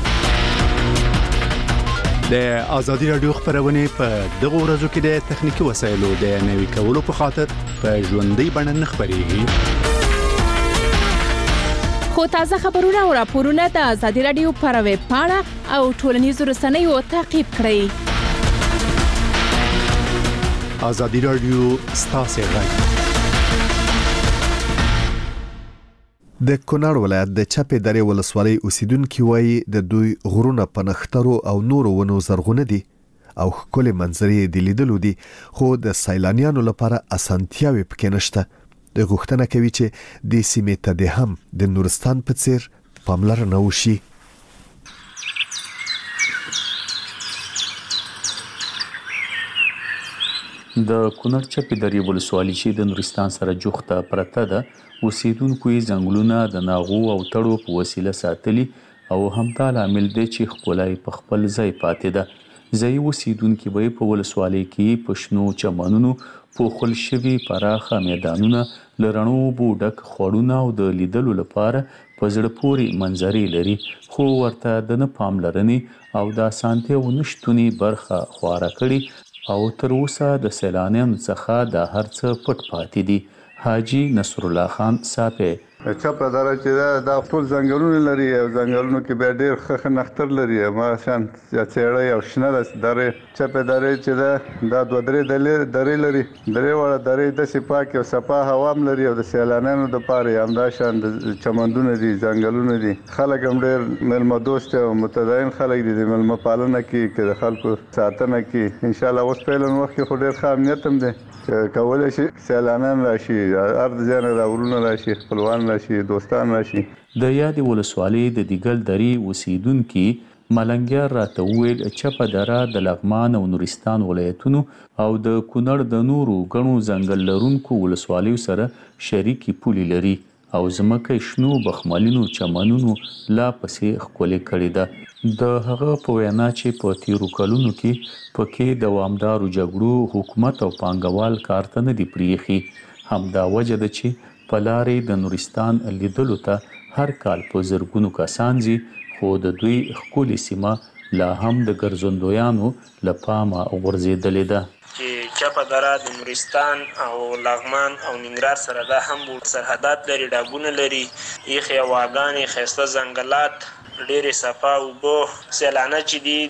[SPEAKER 23] د ازادي رادیو خبرونه په دغه ورځو کې د تخنیکی وسایلو د نوي کولو په خاطر په ژوندۍ بڼه نه خبريږي.
[SPEAKER 7] خو تازه خبرونه او راپورونه د ازادي رادیو پر ویب پاڼه او ټولنیزو رسنیو تعقیب کړئ.
[SPEAKER 23] ازادي رادیو ستاسو غږ.
[SPEAKER 1] د کونړ ولایت د چپې درې ولسوالۍ اوسیدونکو وایي د دوی غرونه په نخترو او نورو ونو زرغونه دي او ښکلې منظرې د لیدلو دي، خو د سیلانیانو لپاره اسانتیاوې پکې نشته. د غوښتنه کوي چې د سیمې ته د هم د نورستان په څیر پاملرنه وشي.
[SPEAKER 24] د کونړ چپې درې ولسوالۍ چې د نورستان سره جوخته پرته ده، اوسیدونکو یې ځنګلونه د ناغو او تړو په وسیله ساتلي او همدا لامل دی چې ښکلا په خپل ځای پاتې ده. ځایي اوسیدونکي به په ولسوالۍ کې په شنو چمنونو پوښل شوي پراخه میدانونه له رڼو اوبو ډک خوړونه او د لیدلو لپاره په زړه پورې منظرې لري، خو ورته د نه پاملرنې او د اسانتیاوو نشتونې برخه خواره کړي او تر اوسه د سیلانیانو څخه د هر څه پټ پاتې دي. حاجی نصر الله خان صاحب
[SPEAKER 25] چپه دره چې دا ټول ځنګلونه لري او ځنګلونو کې به ډېر ښه نختر لري، ما شان څېړۍ او شنه درې چپه درې چې دا دوه درې درې لري، درې وړه درې داسې پاکې او صفا هوا هم لري او د سیلانیانو دپاره یې همدا شان د چمنونه دي، ځنګلونه دي. خلک هم ډېر میلمه دوست او متدین خلک دي، د میلمه پالنه کې که د خلکو ساتنه کې انشاءالله اوس په علم وخت کې خو ډېر ښه امنیت هم دی چې کولی شي سیلانیان راشي، هر ځای نه راورونه راشي، خپلوان راشي، دوستان راشي.
[SPEAKER 24] د یادې ولسوالۍ د دیګل درې اوسیدونکي ملنګیار راته وویل چپه دره د لغمان او نورستان ولایتونو او د کونړ د نورو ګڼو ځنګل لرونکو ولسوالیو سره شریکې پولې لري او ځمکه شنو بخملینو چمنونو لا پسې ښکلې کړې ده. د هغه په وینا چې په تیرو کلونو کې پکې دوامدارو جګړو حکومت او پانګوال کار ته نه دي پرېښي، همدا وجه ده چې په لارې د نورستان لیدلو ته هر کال په زرګونو کسان ځي، خو د دوی ښکلې سیمه لا هم د ګرځندویانو له پامه غورځېدلې ده.
[SPEAKER 3] چې چپه دره د نورستان او لغمان او ننګرهار سره دا هم سرحدات لري، ډاګونه لري، یخې هواګانې، ښایسته ځنګلات، ډېرې صفا اوبه. سیلانه چې دي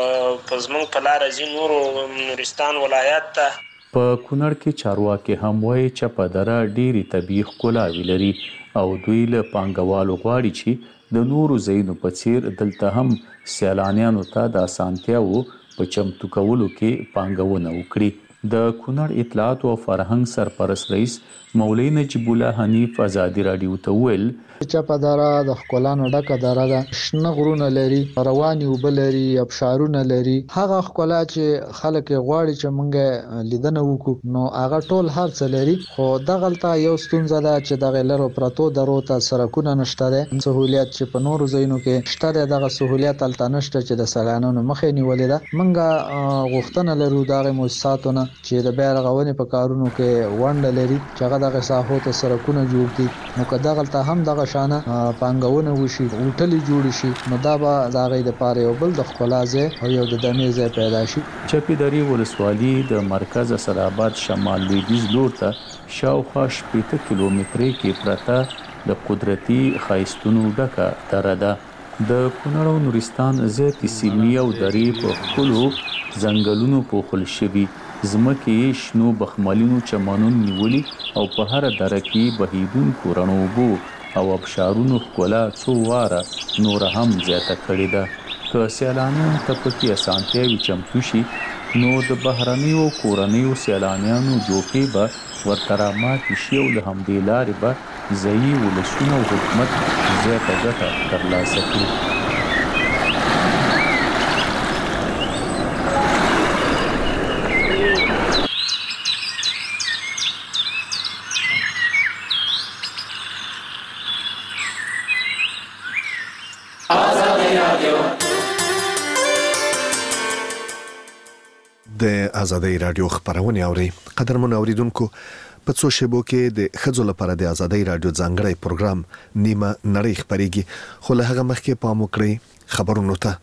[SPEAKER 3] د په زموږ په لاره ځي نورو نورستان ولایت ته.
[SPEAKER 24] په کونړ کې چارواکي هم وایي چپه دره ډېرې طبیعي ښکلاوې لري او دوی له پانګوالو غواړي چې د نورو ځایونو په څیر دلته هم سیلانیانو ته د اسانتیاوو په چمتو کولو کې پانګونه وکړي. د کونړ اطلاعات او فرهنګ سرپرست رئیس مولوي نجیب الله حنیف ازادي رادیو ته وویل
[SPEAKER 4] چپه دره د ښکلانو ډکه دره ده، شنه غرونه لري، رواني اوبه لري، ابشارونه لري. هغه ښکلا چې خلک غواړي چې مونږ لیدنه وکړو نو هغه ټول هر څه لري. خو دغلته یو ستونزه ده چې دغه لرو پراتو درو ته سرکونه نشته ده. سہولیت چې په نورو ځایونو کې شته ده دغه سہولیت الته نشته چې د سیلانیانو مخې نیولې ده. مونږ غوښتنه لرو دغه مؤسساتونه چې د بیا رغونې په کارونو کې ونډه لري چې هغه دغه ساحو ته سرکونه جوړ کړي. نو که دغلته هم دغه شانه پانګونه وشي، هوټل جوړ شي، نو دا به د هغې دپاره یو بل د ښکلا ځای او یو د دمې ځای پیدا شي.
[SPEAKER 24] چپې درې ولسوالي د مرکز اسداباد شمال لویدیځ لور ته شاوخوا 80 کیلومترۍ کې پرته د قدرتي ښایستونو ډکه دره ده. د کونړ او نورستان زیاتې سیمې او درې په ښکلو ځنګلونو پوښل شوي، ځمکې شنو بخملینو چمنونو نیولي او په هر دره کې بهیدونکو رڼو اوبو او ابشارونو ښکلا څو واره نور هم زیاته کړې ده. که سیلانیان ته پکې اسانتیاوې چمتو شي نو د بهرنیو کورنیو سیلانیانو جوپې به ورته راماتې شي او له همدې لارې به ځایي ولسونه او حکومت زیاته ګټه ترلاسه کړي.
[SPEAKER 1] د آزادۍ رادیو خبرونه اوري. قدرمن اوریدونکو، په څو شیبو کې د ښځو لپاره د آزادۍ رادیو ځانګړی پروګرام نیمه نړۍ خبريږي، خو له هغه مخکې پام وکړئ خبرونو ته.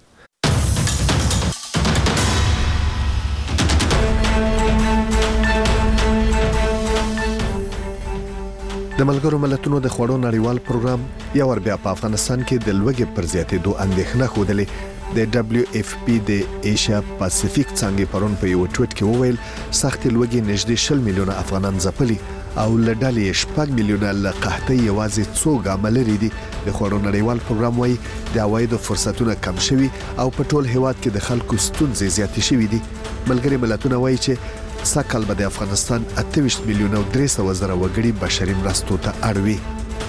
[SPEAKER 1] د ملګرو ملتونو د خوړو نړیوال پروګرام یو ور بیا په افغانستان کې د لوږې پر زیاتېدو اندېښنه خوده. د WFP د ایشیا پاسفیک څنګه پرون په یو ټویټ کې وویل سخت لوږې نږدې 10 میلیونه افغانان ځپلي او لډالې 6 میلیونه لقحطۍ یوازې څو ګام لري دي. د خوړو نړیوال پروګرام وايي د عوایدو فرصتونه کم شوي او په ټول هیواد کې د خلکو ستونزې زیاتې شوي دي. ملګري ملتونه وايي چې سکهال به د افغانستان 28 میلیونه او 300 زره وګړي بشري مرستو ته اړوي.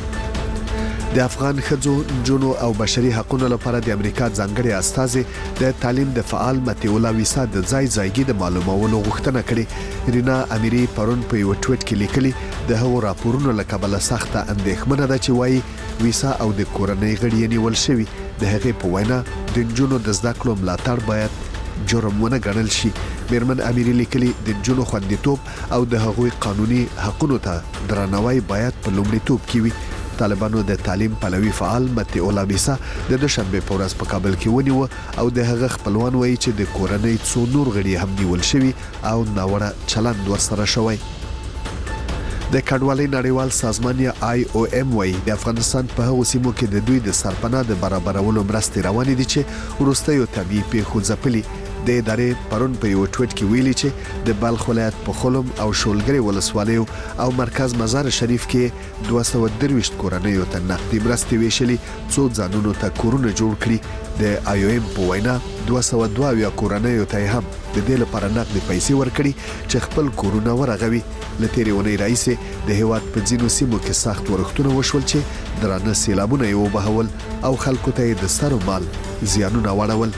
[SPEAKER 1] د افغان ښځو، نجونو او بشري حقوقو لپاره د امریکا ځانګړي استازي د تعلیم د فعال متیولا ویسا د ځایګي د معلوماتو غوښتنه کړې. رینا امیری پرون په یو ټویټ کې لیکلي د هغو راپورونو لکبله سخته اندېښمنه ده چې وایي ویسا او د کورنۍ غړي نیول شوی. د هغې په وینا د نجونو د زده کړو ملاتړ باید جرم ونه ګڼل شي. میرمن امیری لیکلي د نجونو خوندیتوب او د هغوی قانوني حقوقو ته درناوی باید په لومړیتوب کې وي. طالبانو د تعلیم پلوي فعال متي اولابیسا د دوشنبه په ورځ په کابل کې ونیو او د هغه خپلوان وایي چې د کورنۍ څو نور غړي هم نیول شوي او ناوړه چلند ورسره شوی. د کډوالۍ نړیوال سازمان یا IOM وایي د افغانستان په هغو سیمو کې د دوی د سرپناه د برابرولو مرستې روانې دي چې وروستیو طبيعي پیښو ځپلي. د ادارې پرون په یو ټویټ کې ویلي چې د بلخ ولایت په خلم او شولګری ولسوالیو او مرکز مزار شریف کې 223 کورنیو ته نقدي مرستې ویشلي څو ځانونو ته کورونه جوړ کړي. د IOM په وینا 202 کورنیو ته هم د دې لپاره نقدي پیسې ورکړي چې خپل کورونه ورغوي. لتیري ونی رئیس د هیواد په ځینو سیمو کې سخت ورښتونه وشول چې درانه سیلابونه یې وبهول او خلکو ته د سر مال زیانونه واړول.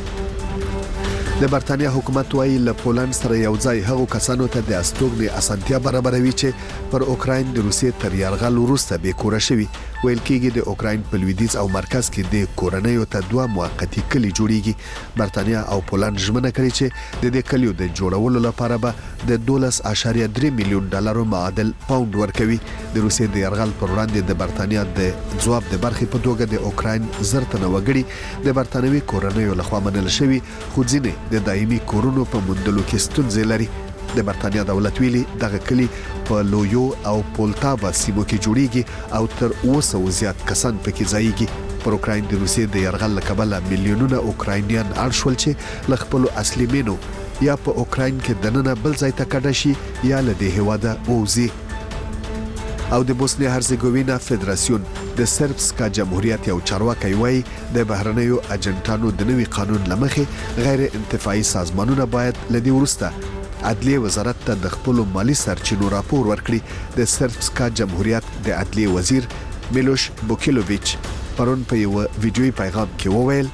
[SPEAKER 1] د برتانیا حکومت وايي له پولند سره یو ځای هغو کسانو ته د استوګنې اسانتیا برابروي چې پر اوکراین د روسیې تر یرغل وروسته بې کوره شوي. ویل کېږي د اوکراین په لویدیځ او مرکز کې د کورنیو ته 2 موقتی کلی جوړیږي. برتانیا او پولند ژمنه کړې چې د دې کلیو د جوړولو لپاره به د 12.3 میلیون ډالر معادل پاوند ورکوي. د روسیې د یرغل پر وړاندې د برتانیا د ځواب د برخې په توګه د اوکراین زرتنه وګړي د برتانوي کورنیو لخوا منل شوي، خو ځینې د دایمي کورونو په موندلو کې ستونزې لري. د برتانیا دولت ویلي دغه کلی په لویو او پولتاوا سیمو کې جوړیږي او تر 200 زیات کسان پکې ځایږي. پر اوکراین د روسیې د یرغل لکبله میلیونونه اوکراینیان اړ شول چې له خپلو اصلي مینو یا په اوکراین کې دننه بل ځای ته کډه شي یا له دې هیواده ووځي. او د بوسنیا هرزګوینا فدراسیون د سربسکا جمهوریت یو چارواکي وایي د بهرنیو اجنټانو د نوي قانون لمخې غیر انتفاعي سازمانونه باید لدی ورسته عدلیه وزارت ته د خپل مالی سرچینو راپور ورکړي. د سربسکا جمهوریت د عدلیه وزیر میلوش بوکیلوویچ پرون په یو ویډیوي پیغام کې وویل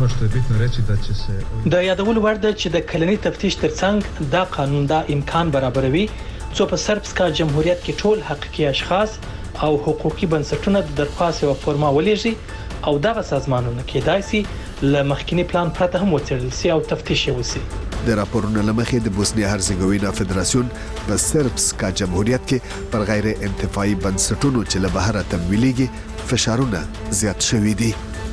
[SPEAKER 2] د یادولو وړ ده چې د کلني تفتیش ترڅنګ دا قانون دا امکان برابروي څو په سربسکا جمهوریت کې ټول حقوقي اشخاص او حقوقي بنسټونه د درخواست او فورما ولېږي او دغه سازمانونه کېدای شي له مخکینی پلان پرته هم وڅېړل شي او تفتیش وشي.
[SPEAKER 1] د راپورونو لمخې د بوسنیا هرزګوینا فدراسیون په سربسکا جمهوریت کې پر غیر انتفاعي بنسټونو چې له بهر تمویلېږي فشارونه زیات شوي دي.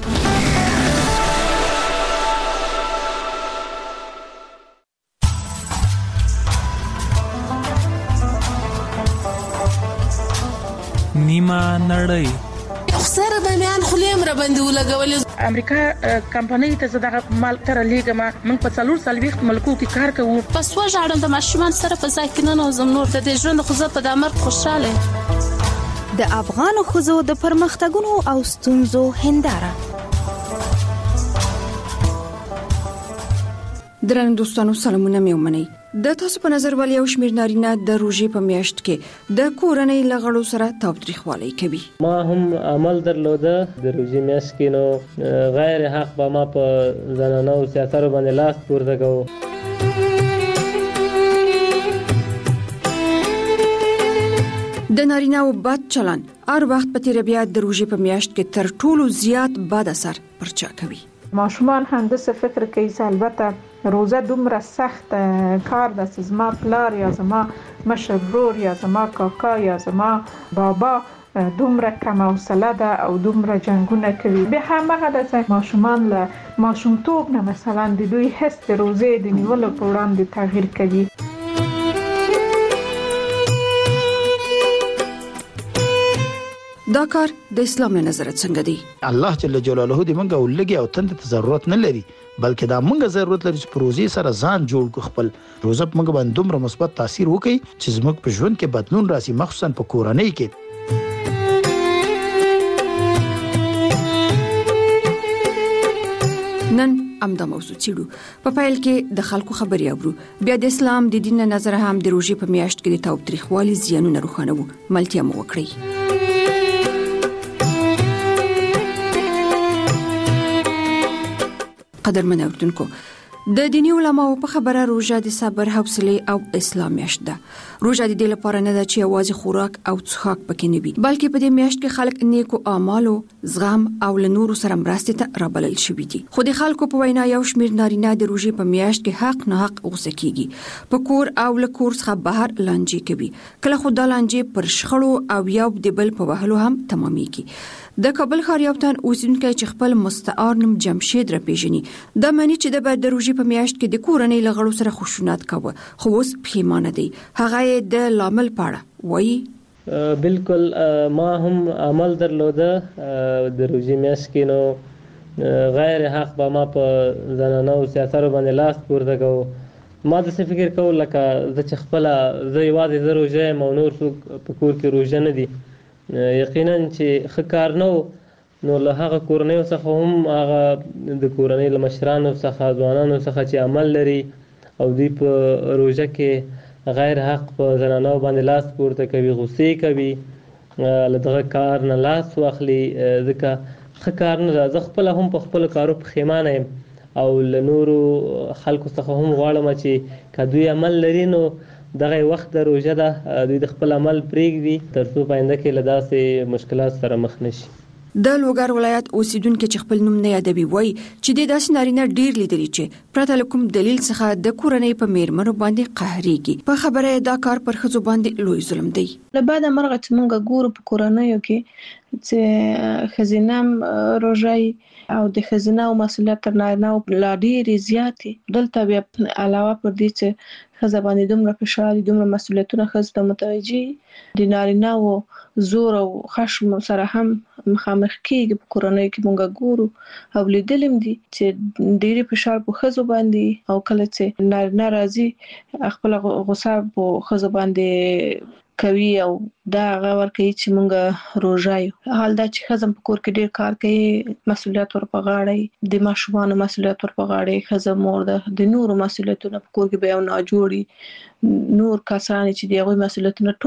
[SPEAKER 18] نیمه نړۍ
[SPEAKER 8] سره به میان خلیم را باندې ولګولې.
[SPEAKER 9] امریکا کمپنۍ ته زداغه مال تر لیګه ما من په 440 ملکو کې کار کوم.
[SPEAKER 8] پس وژاړم د ماشومان سره په ځای کې نه نوزم نور د ژوند خو زه په دمر خوشاله.
[SPEAKER 10] د افغان خزو د پرمختګونو او ستونزو هنداره.
[SPEAKER 20] درنو دوستانو سلامونه مې ومنئ. د تاسو په نظر ولې یو شمېر نارینه د روژې په میاشت کې د کورنۍ له غړو سره تاوتریخوالی کوي؟
[SPEAKER 5] ما هم عمل درلوده د روژې میاشت کې، نو غیر حق به ما په زنانو سیاستو باندې لاس پورته کوو.
[SPEAKER 20] د نارینه‌و بد چلند هر وخت په تیر بیا د روژې په میاشت کې تر ټولو زیات بد اثر پر چا کوي؟
[SPEAKER 11] ماشومان هم د څه فکر کوي چې البته روزه دومره سخت کار ده چې زما پلار یا زما مشر ورور یا زما کاکا یا زما بابا دومره کم حوصله ده او دومره جنگونه کوي. به همغه د ماشومان له ماشومتوب نه مثلا د دوی حس د روزه د نیولو په وړاندې تغییر کوي.
[SPEAKER 20] دا کار د اسلام له نظر څنګه دی؟
[SPEAKER 12] الله جل جلاله دې موږ ولګي او تند ته ضرورت نه لري، بلکې دا موږ ضرورت لري چې پروژې سره ځان جوړ کو. خپل روزه موږ باندې دومره مثبت تاثیر وکړي چې زموږ په ژوند کې بدلون راسي، مخصوصا په کورنۍ کې.
[SPEAKER 20] نن امدا موضوع چیرو په پایل کې د خلکو خبري اورو. بیا د اسلام د دین نظر هم د روژې په میاشت کې د تاوتریخوالي زیانونه روښانه وو. ملتیا مو وکړي. قدرمن اوردونکو، د دینی علماو په خبره روژه د صبر، حوصله او اسلام میاشت ده. روژه د دې لپاره نه ده چې یوازې خوراک او څښاک پکې نه وي، بلکې په دې میاشت کې خلک نیکو اعمالو، زغم او له نورو سره مرستې ته رابلل شوي دي. خو د خلکو په وینا یو شمېر نارینه د روژې په میاشت کې حق نه حق غوسه کیږي، په کور او له کور څخه بهر لانجې کوي. کله خو دا لانجې پر شخړو او یو د بل په وهلو هم تمامېږي. د کابل ښار یو تن اوسیدونکی چې خپل مستعار نوم جمشید را پیژني، دا معنی چې د روژې په میاشت کې د کورنۍ له غړو سره خشونت کاوه، خو اوس پښیمانه دی. هغه یې د لامل پاړه وایي.
[SPEAKER 5] بالکل ما هم عمل درلوده د روژې میاشت کې، نو غیر حق به ما په زنانو سیاستو باندې لاس پورته کوو. ما داسې فکر کوو لکه زه چې خپله زه یوازې زه روژه یم او نور څوک په کور کې روژه نه دي. یقینا چې ښه کار نه و، نو له هغه کورنیو څخه هم هغه د کورنۍ له مشرانو څخه، ځوانانو څخه چې عمل لري او دوی په روژه کې غیر حق په زنانو باندې لاس پورته کوي، غصې کوي، له دغه کار نه لاس واخلي، ځکه ښه کار نه ده. زه خپله هم په خپلو کارو پښیمانه یم او له نورو خلکو څخه هم غواړم چې که دوی عمل لري نو دغه وخت د روژه ده دوی د خپل عمل پرېږدي تر څو په آینده کې له داسې مشکلات سره مخ نشي.
[SPEAKER 20] د لوګر ولایت اوسیدونکو چې خپل نوم نه یادوي وایي چې د داسې نارینه ډیر لیدلي چې پرته له کوم دلیل څخه د کورنۍ په میرمنو باندې قهرېږي. په خبره دا کار پر ښځو باندې لوی ظلم دی.
[SPEAKER 11] له بعده مرغه چې موږ ګورو په کورنیو کې چې ښځینه روژه او د ښځینه مسؤلیت تر نارینه لا ډېرې زیاتې. دلته بیا علاوه پر دې چې ښځه باندې دومره فشار، دومره مسؤلیتونه ښځو ته متوجه د نارینه‌و زور او خشم سره هم مخامخ کېږي. په کورنیو کې موږ ګورو او لیدلم دي چې ډېرې فشار په ښځو باندې، او کله چې نارینه راځي خپل غوسه په ښځو باندې کوي او دا هغه ورکوي چې موږ روژه یو. حال دا چې ښځه په کور کې ډېر کار کوي، مسؤلیت ور په غاړه، د ماشومانو مسؤلیت ور په غاړه، ښځه مور ده، د نورو مسؤلیتونه په کور کې به یو ناجوړي نور کسان چې دی هغوی مسؤلیتونه ټول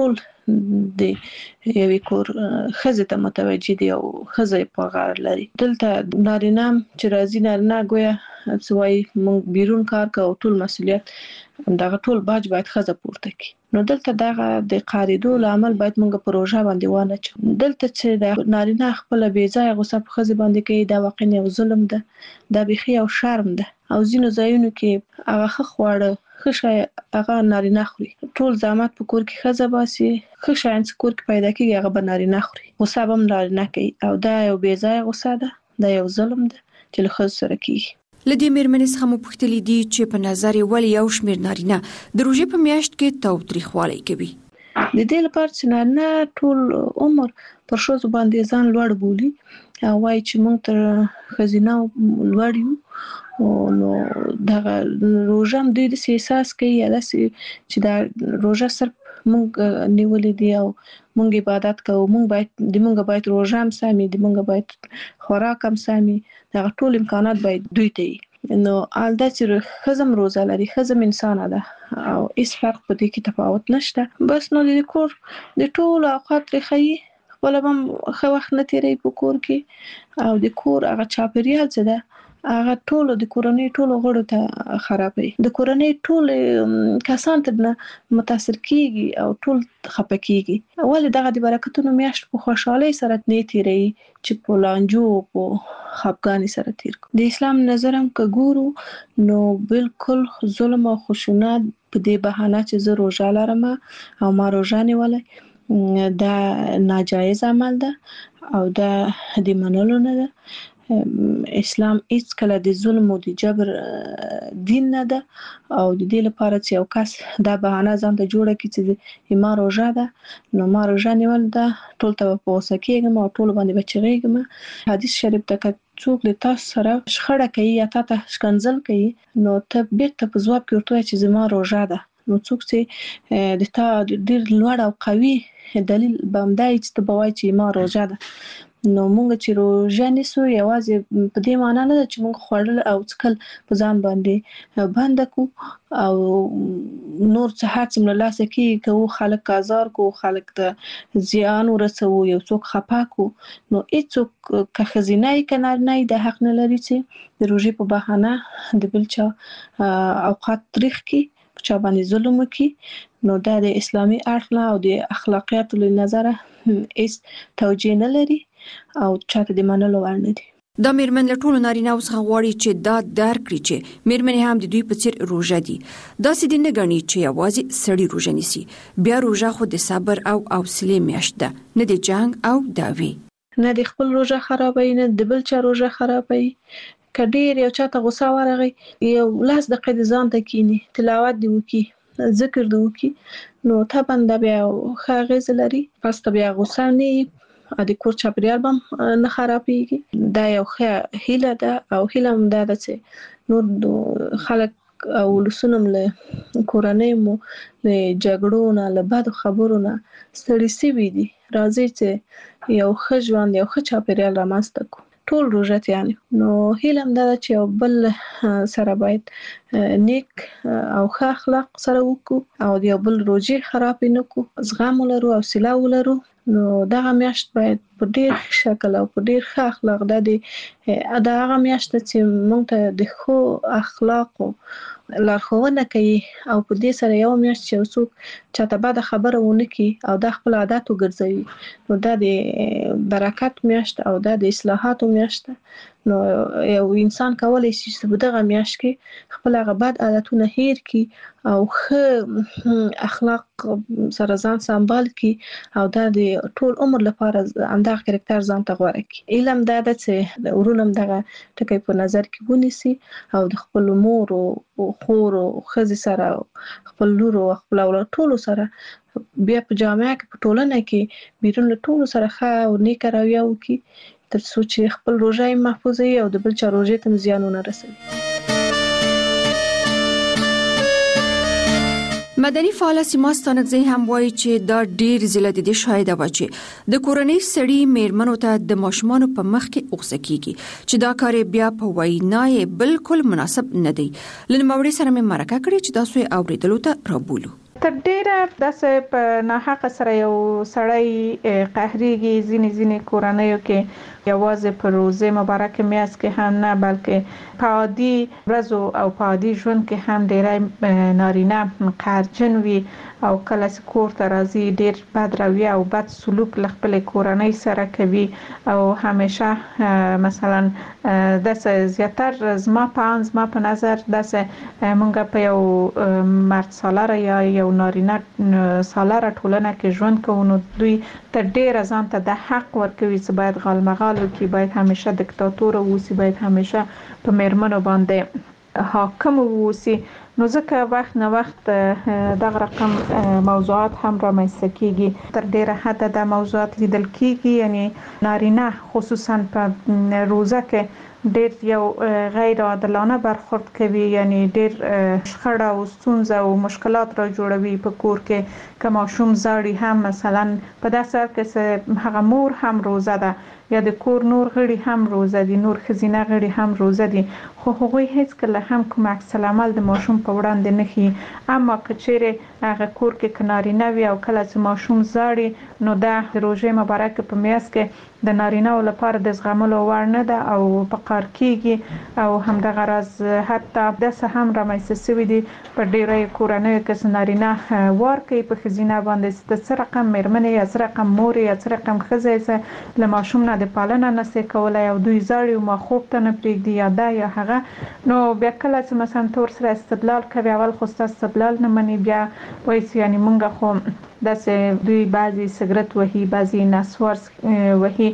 [SPEAKER 11] د یوې کور ښځې ته متوجه دي او ښځه په غاړه لري. دلته نارینه چې راځي نارینه ګویا څه وایي موږ بیرون کار کوو ټول مسؤلیت دغه ټول باج باید ښځه پورته کړي. نو دلته دغه د قاریدو لامل باید موږ په روژه باندې وانه چو. دلته چې د نارینه خپل بې ځایه غوسه په ښځې باندې کوي دا واقعا یو ظلم ده، دا بیخي یو شرم ده. او ځینو ځایونو کې هغه ښه خواړه ښه شی هغه نارینه خوري، ټول زحمت په کور کې ښځه باسي، ښه شیان چې کور کې پیدا کېږي هغه به نارینه خوري، غوسه به هم نارینه کوي او دا یو بې ځایه غوسه ده، دا یو ظلم ده چې له ښځو سره کېږي.
[SPEAKER 20] لدې میرمنې څخه مو پوښتلي دي چې په نظر یې ولې یو شمېر نارینه د روژې په میاشت کې تاوتریخوالی کوي.
[SPEAKER 11] د دې لپاره چې نارینه ټول عمر پر ښځو باندې ځان لوړ بولي او وایي چې موږ تر ښځینه لوړ یو، نو دغه روژه هم دوی داسې احساس کوي یا داسې چې دا روژه صرف موږ نیولې دي او موږ عبادت کوو، موږ باید روژه هم سمي، موږ باید خوراک هم سمي، دغه ټول امکانات باید دوی ته وي. نو الدا چې ښځه هم روزه لري، ښځه هم انسانه ده او هیڅ فرق په دې کې تفاوت نشته. بس نو د کور د ټول اوقات لري خپل هم ښه وخت نه تیری په کور کې او د کور هغه چاپیریال څه ده هغه ټول د کورنۍ ټول غړو ته خرابوي، د کورنۍ ټول کسان ته متاثر کیږي او ټول خپه کیږي. ولې دغه د برکتونو میاشت په خوشحالۍ سره نه تیری چې په لانجو په خپګانۍ سره تیر کو. د اسلام نظر هم که ګورو نو بالکل ظلم او خشونت په دې بهانه چې زه روژه لرم او ما روژه نیولې دا ناجایز عمل ده او دا د منلو نه ده. اسلام هیڅ کله د ظلم او د جبر دین نه ده او د دې لپاره چې یو کس دا بهانه ځان ته جوړه کړي چې ما روژه ده نو ما روژه نیول ده ټول ته په غوسه کېږم او ټول باندې به چغېږم. حدیث شریف ته که څوک له تاسو سره شخړه کوي یا تا ته ښکنځل کوي نو ته بیرته په ځواب کې ورته وایې چې زما روژه ده. نو څوک چې د تا ډېر لوړ او قوي دلیل به همدا وي چې ته به وایې چې ما روژه ده. نو مونږ چې روژه نیسو یوازې په دې معنا نه ده چې مونږ خوړل او څکل په ځان باندې بنده کو او نور څه هر څه له لاسه کېږي کوو، خلک آزار کو، خلک ته زیان ورسوو، یو څوک خفه کو. نو هیڅوک که ښځینه یې که نارینه یې د حق نه لري چې د روژې په بهانه د بل چا اوقات تریخ کړي، په چا باندې ظلم وکړي. نو دا د اسلامي اړخ نه او د اخلاقیاتو له نظره هیڅ توجیه نه لري او چاته د منلو وړ نه دي.
[SPEAKER 20] دا میرمن له ټولو نارینه‌وو څخه غواړي چې دا درک کړي چې میرمنې هم د دوی په څیر روژه دي. داسې دې نه ګڼي چې یوازې سړي روژه نیسي. بیا روژه خو د صبر او حوصلې میاشت ده، نه د جنګ او دعوې.
[SPEAKER 11] نه د خپل روژه خرابوي نه د بل چا روژه خرابوي. که ډېر یو چاته غوسه ورغی یو 10 دقیقې د ځان ته کینی تلاوت دی وکړي، ذکر دی وکړي، نو طبعا دا بیا ښه اغېزه لري. پس ته بیا غوسه نه د کور چاپیریال به نه خرابېږي. دا یو ښه هیله ده او هیله هم دا ده چې نور خلک او ولسونه له کورنۍ مو له جګړو نه له بدو خبرو نه ستړي شوي دي. راځي چې یو ښه ژوند یو ښه چاپیریال رامنځته کړو ټول روژتیان. نو هیله هم دا ده چې یو بل سره باید نیک او ښه اخلاق سره وکړو او د یو بل روژې خرابې نه کړو، زغم ولرو، حوصله ولرو. نو دغه میاشت باید په ډېر شکل او په ډېر ښه اخلاق د هغه میاشت چې موږ ته د ښو اخلاقو لارښوونه کوي او په دې سره یو میاشت چې یو څوک چاته بده خبره ونه کړي او دا خپل عادت وګرځوي نو دا د برکت میاشت او دا د اصلاحاتو میاشت. نو یو انسان کولی شي چې په دغه میاشت کې خپل هغه بد عادتونه هیر کړي او ښه اخلاق سره ځان سمبال کړي او دا د ټول عمر لپاره همدغه کرکټر ځان ته غوره کړي. علم دا ده چې ورونه هم دغه ټکی په نظر کې ونیسي او د خپل مور او خور او ښځې سره خپل لور او خپل اولاد ټولو سره بیا په جامعه کې په ټولنه کې بیرون له ټولو سره ښه او نیکه رویه وکړي تر څو چې خپل روژه یې محفوظ وي او د بل چا روژې ته زیان ونه رسوي.
[SPEAKER 20] مدني فعال سیما ستانکزی هم وایي چې دا ډیر ځله د دې شاهده و چې د کورنۍ سړي میرمنو ته د ماشومانو په مخ کې اوغسه کیږي چې دا کار بیا په وینای بالکل مناسب نه دی. لنموړي سره مې مرکه کړې چې تاسو یې اوریدلو ته رابولو.
[SPEAKER 13] تر ډیره داسې په ناحقه سره یو سړی قهريږي ځینې کورنیو کې یوازې په روزه مبارکه میاشت کې هم نه بلکې په عادي ورځو او په عادي ژوند کې هم ډیری نارینه قهرجن وي او کله چې کور ته راځي ډیر بد رویه او بد سلوک له خپل کورنۍ سره کوي او همیشه مثلا داسې زیاتره زما په نظر داسې مونږ په یو مرد سالار یا یو نارینه سالار ټولنه کې ژوند کوو نو دوی تر ډیره ځان ته د حق ورکوي چې باید غالمغال وکړي، باید همیشه دیکتاتور اوسي، باید همیشه په میرمنو باندې حاکم اوسي. نو ځکه وخت نه وخت دغه رقم موضوعات هم رامنځته کیږي. تر ډیره حد د موضوعات لیدل کیږي، یعنی نارینه خصوصا په روزه کې ډیر یو غیر عادلانه برخورد کوي، یعنی ډیر شخړه او ستونزه او مشکلات را جوړوي په کور کې. که ماشوم زاړي هم مثلا په داسې حال کې هغه مور هم روزه ده یا د کور نور غړي هم روزه دي، نور ښځینه غړي هم روزه دي، خو هغوی هیڅ کله هم کوم عکس العمل د ماشوم په وړاندې نه ښيي. اما که چیرې هغه کور کې نارینه وي او کله چې ماشوم زاړي نو د روژې مبارکه په میاشت کې د نارینه‌و لپاره د زغملو وړ نه ده او په قهر کیږي. او همدغه راز حتی داسې هم رامنځته شوي دي په ډیری کورنیو کې چې نارینه وار کوي په ښځینه باندې چې څه رقم میرمنې یا څه رقم مور یا څه رقم ښځه له ماشوم نه د پالنه نشي کولای او دوی زاړي او ما خوب ته نه پرېږدي یا دا یا هغه. نو بیا کله چې مثلا تور سره استدلال کوي، اول خو استدلال نه مني، بیا وایي یعنی مونږ خو داسې دوی بعضی سګرټ وهي، بعضی نسوار وهي،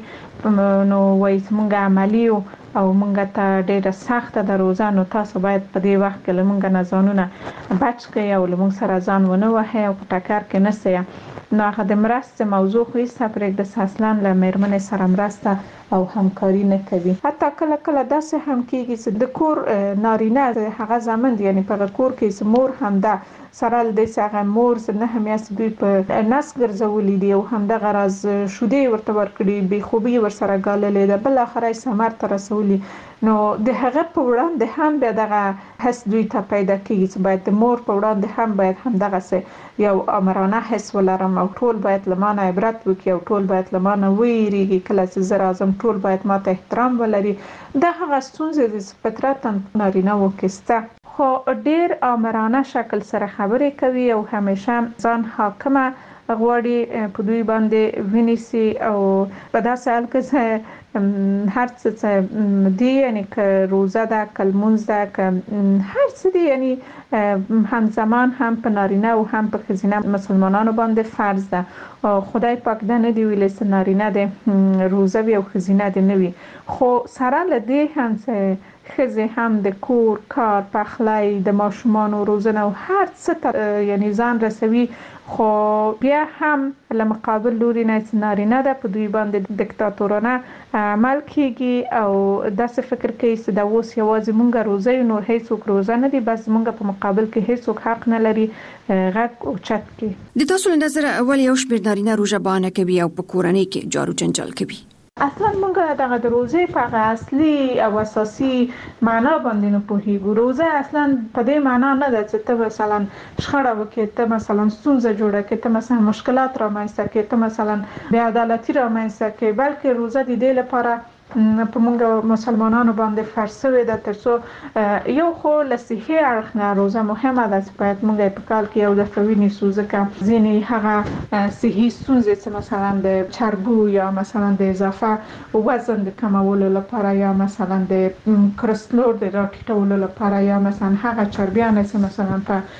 [SPEAKER 13] نو وایي مونږ عملی او مونږ ته ډیره سخته د روزه، نو تاسو باید په دې وخت کې لمونږ نه ځانونه بچ کړئ او لمونږ سره ځان ونه وهئ او په ټکر کې نه سئ. نو هغه د مرستې موضوع خو هیڅ پرېږده اصلا له میرمنې سره مرسته او همکاري نه کوي. حتی کله داسې هم کیږي چې د کور نارینه هغه زمند، یعنی په کور کې مور هم ده سره د هغه مور نه همیاست دوی په نس ګرځولې دي او همدغه راز شودې ورته ورکړي، بې خوبي ورسره ګاللې ده، بل اخر یې ثمر ته رسولي. نو د هغه په وړاندې هم بیا دغه حس دوی ته پیدا کیږي چې باید د مور په وړاندې هم باید همدغه یو امرانه حس ولرم او ټول باید له مانه عبرت وکړي او ټول باید له مانه ویریږي، کله چې زه راځم ټول باید ماته احترام ولري. دا هغه ستونزې د فطرتا نارینه‌و کې شته، خو ډیر آمرانه شکل سره خبرې کوي او همیشه ځان حاکمه غواړي په دوی باندې ونیسي او په داسې حال کې هر څه دی، یعنی که روزه ده، که لمونځ ده، که هر څه دی، یعنی همزمان هم په نارینه او هم په ښځینه مسلمانانو باندې فرض ده. خدای پاک دا نه دی ویلي چې نارینه دی روزه وي او ښځینه دی نه وي، خو سره له دې هم چې ښځې هم د کور کار، پخلی، د ماشومانو روزنه او هر څه ته یعنی ځان رسوي، خو بیا هم له مقابل لوري نه چې نارینه ده په دوی باندې دیکتاتورانه عمل کیږي او داسې فکر کوي چې دا اوس یوازې مونږ روزه یو، نور هیڅوک روزه نه دي، بس مونږ په مقابل کې هیڅوک حق نه لري غږ اوچت کړي.
[SPEAKER 20] د تاسو له نظر اول یو شمېر نارینه روژه بانه کوي او په کورنۍ کې جارو جنجال کوي.
[SPEAKER 13] اصلا مونږ دغه د روزې په هغه اصلي او اساسي معنا باندې نه پوهیږو. روزه اصلا په دې معنا نه ده چې ته مثلا شخړه وکړې، ته مثلا ستونزه جوړه کړې، ته مثلا مشکلات رامنځته کړې، ته مثلا بې عدالتي رامنځته کړې، بلکې روزه د دې لپاره په مونږ مسلمانانو باندې فرض شوې ده ترڅو یو خو له صحي اړخ نه روزه مهمه ده چې باید مونږ په کال کې یو دفعه ونیسو، ځکه ځینې هغه صحي ستونزې چې مثلا د چربو یا مثلا د اضافه وزن د کمولو لپاره یا مثلا د کلسترول د راټیټولو لپاره یا مثلا هغه چربیان چې مثلا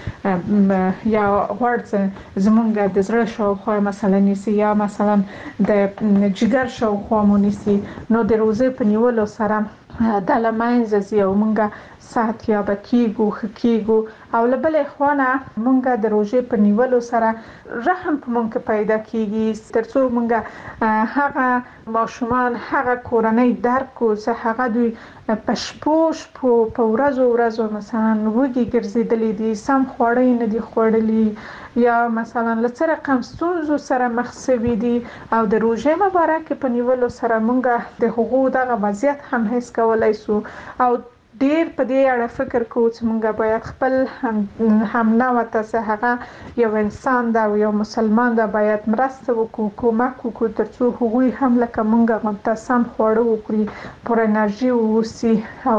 [SPEAKER 13] په یا غوړ زمونږ د زړه شاوخوا مثلا نیسي یا مثلا د جګر شاوخوا مو نیسي، نو د روزه په نیولو سره د لمنځه زی او مونږه صحت یاب کیږو خکیږو او لبل اخوانه مونږه د روزه په نیولو سره رحم په مونږ پیدا کیږي ترڅو مونږه هغه ماشومان هغه کورنۍ درکو زه هغه دوی پشپوش په ورځو مثلا وګي ګرځیدلې دي، سم خوړې نه دي خوړلې یا مثلا لڅ رقم ستونزو سره مخ شوي دي او د روزه مبارک په نیولو سره مونږه د حقوق دغه وضعیت هم هیڅ کولای سو او ډیر په دې اړه فکر کوو چې موږ باید خپل هم نوع ته هغه یو انسان دا او یو مسلمان دا باید مرسته وکړو، کومک وکړو ترڅو هغوی هم لکه موږ غوښتل سم خواړه وکړي، پر انرژي ووسي او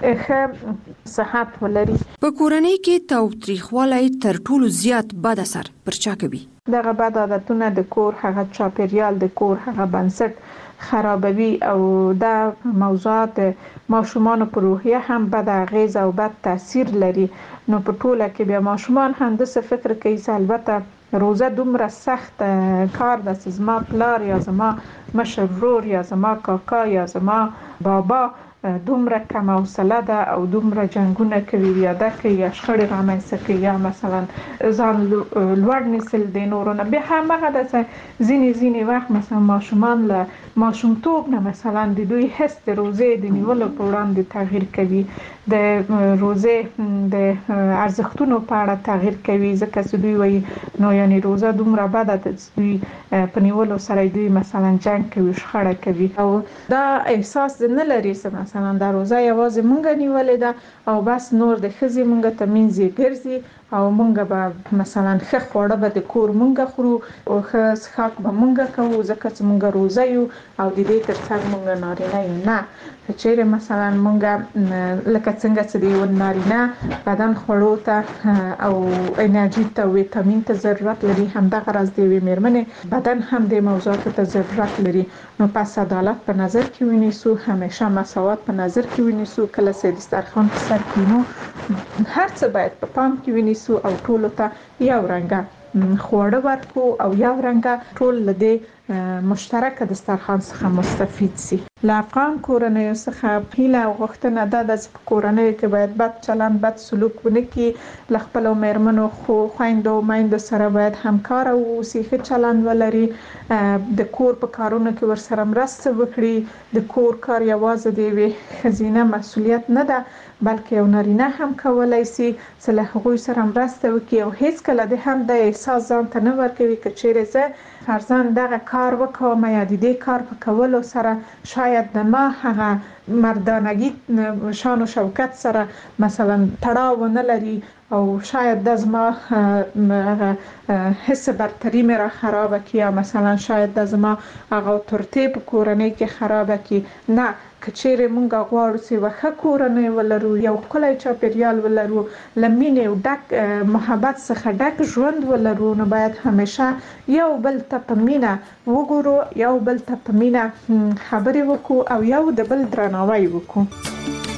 [SPEAKER 13] ښه صحت ولري.
[SPEAKER 20] په کورنۍ کې تاوتریخوالی تر ټولو زیات بد اثر پر چا کوي؟
[SPEAKER 13] دغه بد عادتونه د کور هغه چاپیریال د کور هغه بنسټ خرابوي او دا موضوعات ماشومان په روحیه هم بد اغیز او بد تاثیر لري. نو په ټوله کې بیا ماشومان هم د څه فکر کوي چې البته روزه دومره سخت کار ده چې زما پلار یا زما مشر ورور یا زما کاکا یا زما بابا دومره کم حوصله ده او دومره جنگونه کوي یا د کوي یا شخړې رامنځته کوي یا مثلا ځان لوړ نیسل د نورو نه. بیا هم هغه د ځینې وخت مثلا ماشومان له ماشومتوب نه مثلا د دوی حس د روزې د نیولو په وړاندې تغییر کوي، د روزې د ارزښتونو په اړه تغییر کوي، ځکه چې دوی وایي نو یعنی روزه دومره بده ده چې دوی په نیولو سره دوی مثلا جنگ کوي، شخړه کوي او دا احساس نه لري چې مثلا دا روزه یوازې مونږ نیولې ده او بس نور د ښځې مونږ ته منځي ګرځي او مونږ به مثلا ښه خواړه به د کور مونږ خورو او ښه څښاک به مونږ کوو ځکه چې مونږ روزه یو او د دې ترڅنګ مونږ نارینه یو. نه، چیرې مثلا مونږ لکه څنګه چې د یو نارینه بدن خوړو ته او انرژي ته ویټامین ته ضرورت لري، همدغه راز د یوې میرمنې بدن هم د موضوعاتو ته ضرورت لري. نو پس عدالت په نظر کې ونیسو، همیشه مساوات په نظر کې ونیسو، کله چې دسترخوان په سر کینو هر څه باید په پام کې ونیسو او ټولو ته یو رنګه خواړه ورکو او یو رنګه ټول له دې مشترک دسترخوان څخه مستفید سي. له افغان کورنیو څخه هیله او غوښتنه ده چې په کورنیو کې باید بد چلند بد سلوک ونه کړي، له خپلو میرمنو خویندو میندو سره باید همکاره واوسي، ښه چلند ولري، د کور په کارونو کې ورسره مرسته وکړي. د کور کار یوازې د یوې ښځینه مسؤلیت نه ده بلکې یو نارینه هم کولای شي چې له هغوی سره مرسته وکړي او هیڅ کله د هم د احساس ځان ته نه ورکوي که چیرې زه فرضاً دغه کار وکړم یا د دې کار په کولو سره شاید د ما هغه مردانگی شان و شوکت سره مثلا تړاو نه لري او شاید د زما حس برتری مې را خراب کړي یا مثلا شاید د زما هغه اتورټي په کورنۍ کې خراب کړي. نه، که چیرې مونږ غواړو چې وخه کورنۍ ولرو، یو ښکلی چاپیریال ولرو، له مینې او ډک محبت څخه ډک ژوند ولرو، نو باید همیشه یو بل ته په مینه وګورو، یو بل ته په مینه خبرې وکړو او یو د بل درناوی وکړو.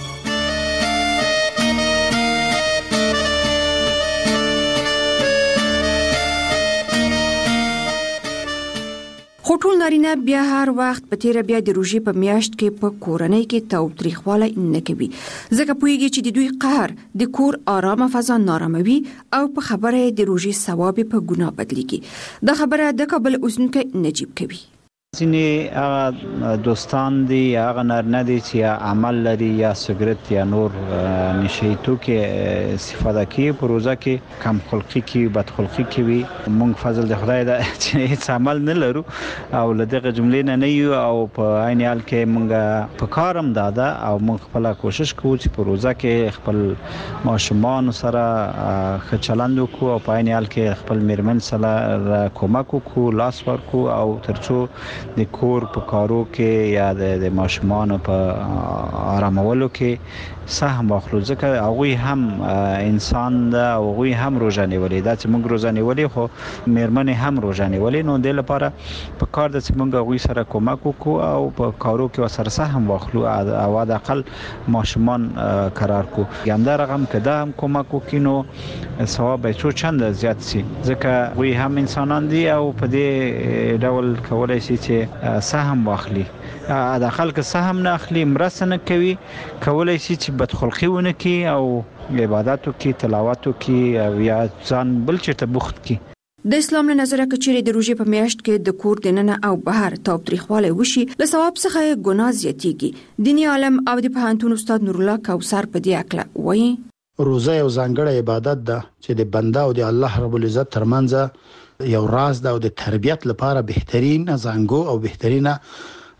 [SPEAKER 20] خو ټول نارینه بیا هر وخت په تیره بیا د روژې په میاشت کې په کورنۍ کې تاوتریخوالی نه کوي، ځکه پوهیږي چې د دوی قهر د کور آرامه فضا ناراموي او په خبره د روژې ثواب په ګناه بدلیږي. دا خبره د کابل اوسیدونکي نجیب کوي.
[SPEAKER 6] ځینې هغه دوستان دي هغه نارینه دي چې عمل لري یا سګرټ یا نور نشي توکي استفاده کوي، په روزه کې کم خلقي کوي، بد خلقي کوي. مونږ فضل د خدای دا چې هیڅ عمل نه لرو او له دغه جملې نه یو او په عین حال کې مونږ په کارم داده او مونږ خپل کوشش کوو چې په روزه کې خپل ماشومان سره ښه چلند وکړو او په عین حال کې خپل میرمن سره کومک وکړو، لاس ورکړو او ترڅو د کور په کارو کې یا د ماشومان په آرامولو کې سهم واخلو، ځکه هغوی هم انسان ده او هغوی هم روژه نیولې ده چې موږ روژه نیولې خو میرمنې هم روژه نیولې. نو دې لپاره په کار ده چې موږ هغوی سره کومک وکړو او په کارو کې ورسره سهم واخلو او حداقل ماشومان قرار کو. همدارنګه هم که دا هم کومک وکړي نو ثواب به څو چنده زیات شي، ځکه هغوی هم انسانان دي او په دې ډول کولی شي چې سهم واخلي. حداقل که سهم نه اخلي، مرسته نه کوي، کولی شي چې بدخلقي ونه کړي او عبادتو کې تلاوتو کې او یا ځان بل چېرته بوخت کړي.
[SPEAKER 20] د اسلام له نظره که چیرې د روژې په میاشت کې د کور دننه او بهر تاوتریخوالی وشي، له ثواب څخه یې ګناه زیاتیږي. دیني عالم او د پوهنتون استاد نور الله کوثر په دې اړه وایي:
[SPEAKER 12] روزه یو ځانګړی عبادت ده چې د بنده او د الله رب العزت ترمنځ یو راز ده او د تربیت لپاره بهترین زنګو او بهترینه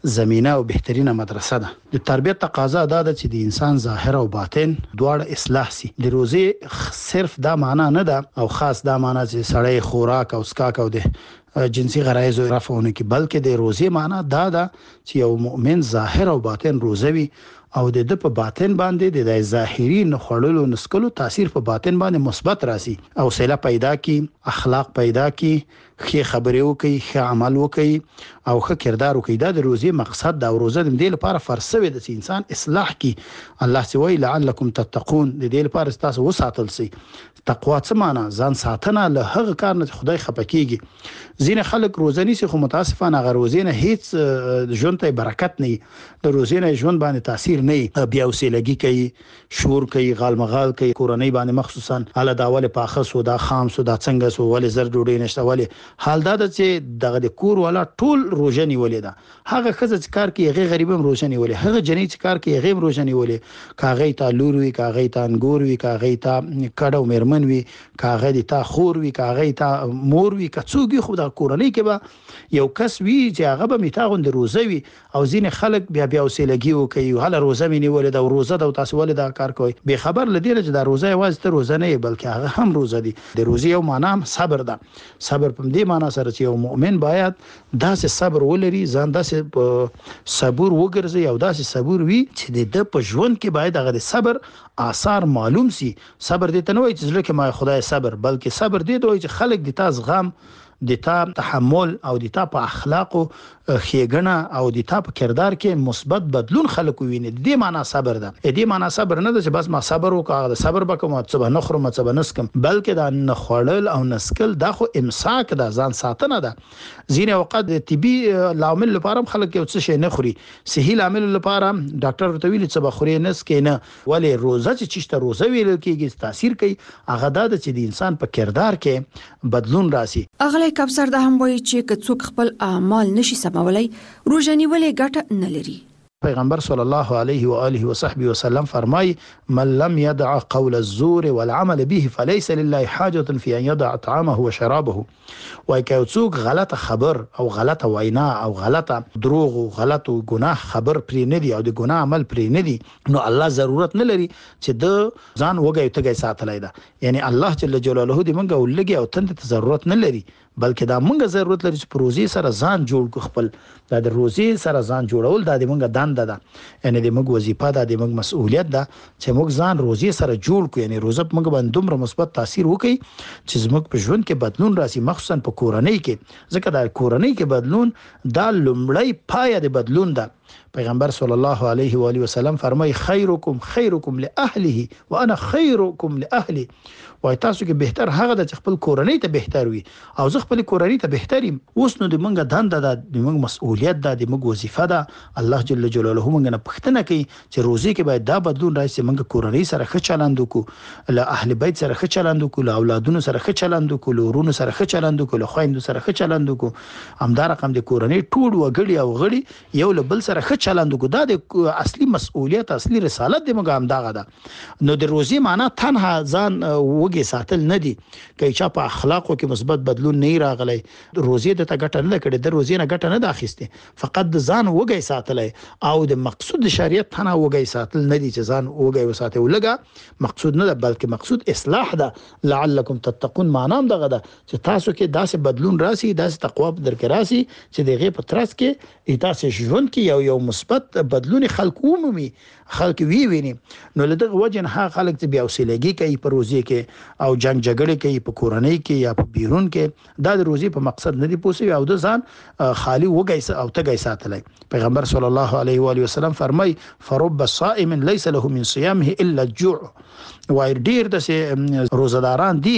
[SPEAKER 12] زمينه او بهترینه مدرسه ده. د تربیت تقاضا دا ده چې د انسان ظاهر او باطن دواړه اصلاح سي. د روزي صرف دا معنا نه ده او خاص دا معنا چې سړی خوراک او اسکاک او د جنسي غرایز رفعونه کې، بلکې د روزي معنا دا ده چې یو مؤمن ظاهر او باطن روزوي او د په باطن باندې د ظاهري نخړلو نسکلو تاثیر په باطن باندې مثبت راسي او سیله پیدا کی، اخلاق پیدا کی، ښه خبرې وکي، ښه عمل وکي او ښه کردار وکي. دا د روزي مقصد دا. روزه د دې لپاره فرض وي د انسان اصلاح کی. الله سوی لعلکم تتقون، د دې لپاره تاسو وساتل سي. تقوا څه معنا؟ ځان ساتنه له هغه کار نه خدای خپکیږي. ځینې خلک روزه نیسي خو متاسفانه هغه روزه نه هیڅ ژوند ته برکت نه، د روزه نه ژوند باندې تاثیر نه، بیا وسیلګي کوي، شور کوي، غالمغال کوي، کورنۍ باندې مخصوصا اله داول پاخه سو دا خام سو دا څنګه سو ولې زر ډوډۍ نشته ولې. حال دا چې دغه د کور والا ټول روزه نیولې ده. هغه خزه چې کار کوي هغه غریبم روزه نیولې، هغه جنې چې کار کوي هغه روزه نیولې. کاغی ته لور وی، کاغی ته انګور وی، کاغی ته کډو مرمن وی، کاغی ته خور وی، کاغی ته مور وی، کڅوږي خو د کورنۍ کې به یو کس وی چې هغه به میتاغون د روزه وی او ځینې خلک بیا وسیلګي وکي، هله روزه مې نیولې دا روزه د تاسو ولې دا کار کوي، به خبر لدی چې دا روزه یوازې ته روزه نه بلکې هغه هم روزه دي. د روزي یو معنا صبر ده. صبر په دې معنا سره چې یو مؤمن باید داسې صبر ولري، ځان داسې صبور وګرځي او داسې صبور وي چې د په ژوند کې باید هغه د صبر آثار معلوم سي. صبر دې ته نه وایي چې ځکه ما خدای صبر، بلکې صبر دې ته وایي چې خلک د تاسو غم، د تا تحمل او د تا په اخلاق او خېګنه او د تا په کردار کې مثبت بدلون خلک ویني. دې معنا صبر ده. دې معنا صبر نه ده چې بس ما صبر وکړم، د صبر بکم او څه نه خورم څه به نسکم، بلکې دا نه خړل او نسکل دا خو امساک ده، ځان ساتنه ده. ځینې وخت د طبي لامل لپاره خلک یو څه شي نه خوري، صحي لامل لپاره ډاکټر ورته ویلي چې بخوري نسکې نه، ولې روزه چې روزه ویل کېږي تاثیر کوي. هغه دا چې د انسان په کردار کې بدلون راسي.
[SPEAKER 20] اغلی کبسر دا هم وایي چې که څوک خپل اعمال نشي سمولای روزه نیولې ګټه نه لري.
[SPEAKER 12] پیغمبر صلی الله علیه و آله و صحبه وسلم فرمای من لم يدع قول الزور والعمل به فليس لله حاجة في ان يدع طعامه وشرابه. وای که څوک غلطه خبر او غلطه وینا او غلطه دروغ او غلط او ګناه خبر پرې نه دی او د ګناه عمل پرې نه دی، نو الله ضرورت نه لري چې د ځان وګي تګي ساتلای ده. یعنی الله جل جلاله دې منګه ولګي او تند ته ضرورت نه لري، بلکې دا منګه ضرورت لري چې پروزي سره ځان جوړ کو. خپل دا د روزي سره ځان جوړول دا د منګه دنده ده، یعنی د منګه وظیفه ده، د منګه مسؤلیت ده چې موږ ځان روزي سره جوړ کو. یعنی روزه منګه باندې دومره مثبت تاثیر وکي چې زموږ په ژوند کې بدلون راسي، مخصوصا په کورنۍ کې. ځکه دا کورنۍ کې بدلون دا لومړی پایه د بدلون ده. پیغمبر صلی الله علیه و آله وسلم فرمای خیرکم لاهله وانا خیرکم لاهلی. وای تاسو کې بهتر هغه د خپل کورنۍ ته بهتر وي او زه خپل کورنۍ ته بهتر یم. اوس نو د منګه دنده ده، د منګه مسؤلیت ده، د منګه وظیفه ده. الله جل جلاله منګه نه پښتنه کوي چې روزي کې باید دا بدلون راشي، منګه کورنۍ سره ښه چلند وکړو، له اهل بیت سره ښه چلند وکړو، له اولادونو سره ښه چلند وکړو، له ورونو سره ښه چلند وکړو، له خويندو سره ښه چلند وکړو. همدا رقم د کورنۍ ټول وګړي او غړي یو له بل سره ښه چلند وکړو. دا د اصلي مسؤلیت، اصلي رسالت د منګه همداغه ده. نو د روزي معنا تنها ځان وګي ساتل نه دي. که چا په اخلاقو کې مثبت بدلون نه راغلی، روزي د ته ګټه نه کړي، د روزي نه ګټه نه اخیسته، فقط د ځان وګي ساتلای او د مقصود شریعت تنها وګي ساتل نه دي چې ځان وګي وساته ولګه مقصود نه ده، بلکې مقصود اصلاح ده. لعلکم تتقون معنا هم دغه ده چې تاسو کې داسې بدلون راسي، داسې تقوا درکې راسي چې دغه په ترڅ کې تاسو ژوند کې یو مثبت بدلون خلق عمومي خلق ویني. نو لدغه وجه نه خلک چې بیا وسیلګي کوي په روزي کې او جنگ جګړه کوي په کورنۍ کې یا په بیرون کې، دا د روزي په مقصد نه دی پوسي او د ځان خالی وګي او تګي ساتلای. پیغمبر صلی الله علیه و آله وسلم فرمای فرب صائم ليس له من صيامه الا الجوع. وای ډیر د روزداران دي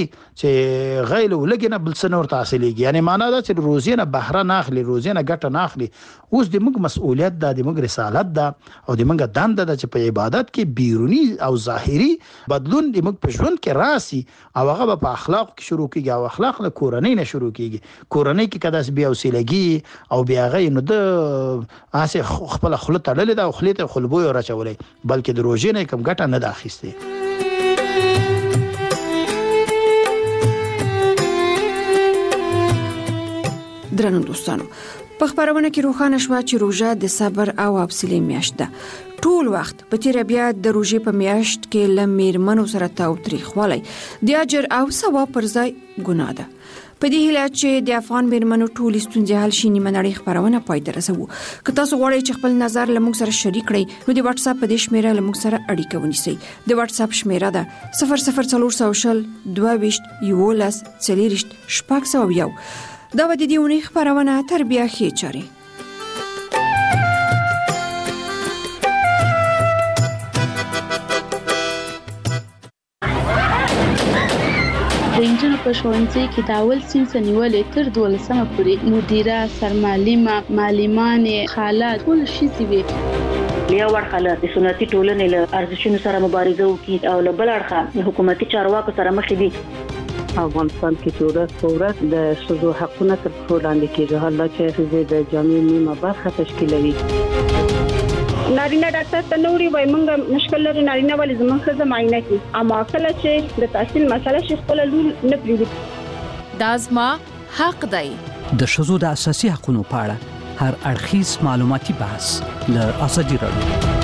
[SPEAKER 12] چې غیل ولګنه بل څه نور تحصیلېږي، یعنی معنا دا چې روزي نه بهره نه اخلي، روزي نه ګټه نه اخلي. اوس د موږ مسؤلیت ده، د موږ رسالت ده او د موږ دنده ده چې په عبادت کې بیرونی او ظاهري بدلون د موږ په ژوند کې راسي او هغه په اخلاق کې شروع کیږي او اخلاق له کورنۍ نه شروع کیږي. کورنۍ کې کداس بیا وسیلګي او بیا غي نو د اسه خپل خپل تړلې ده او خلیته خلبوي راچولې، بلکې د روزي نه کم ګټه نه داخسته.
[SPEAKER 20] درنو دوستانو، په خبرونه کې روښانه شوه چې روژه د صبر او حوصلې میاشت ده. ټول وخت په تیر بیا د روژې په میاشت کې لمیرمنو سره تاوتریخوالی د اجر او ثواب پر ځای ګناه ده. په دې هیله چې د افغان میرمنو ټولې ستونزې حل شي، نیمه نړۍ خبرونه پای ته رسوو. که تاسو غواړئ چې خپل نظر له موږ سره شریک کړئ نو د واتس اپ په دې شمیره له موږ سره اړیکه ونیسئ. د واتس اپ شمیره ده 00400 22 11 40 601. دا به د دې اونۍ خبرونه تربیه ښې چارې.
[SPEAKER 14] د انجونو په ښوونځي کې د اول صنف نیولې تر 12مه پورې مدیره، سرمعلمه، معلمانې، خاله ټول ښځې وي.
[SPEAKER 15] یو اړخه له سنتي ټولنې له ارزښتونو سره مبارزه وکړي او له بل اړخه حکومتي چارواکو سره مخ دي.
[SPEAKER 16] افغانستان کې چې ورځ په ورځ د ښځو حقونه تر پښو لاندې کېږي، حالا چې ښځې د جامعې نیمه برخه تشکیلوي.
[SPEAKER 17] نارینه ډاکټر ته نوري وای مونږ مشکل لري، نارینه ولې زموږ ښځه معاینه کوي، اما کله چې د تحصیل مسله شي خپل لور نه پریږدي.
[SPEAKER 19] دا زما حق دی.
[SPEAKER 26] د ښځو د اساسي حقوقو په اړه هر اړخیز معلوماتي بحث له ازادي راډیو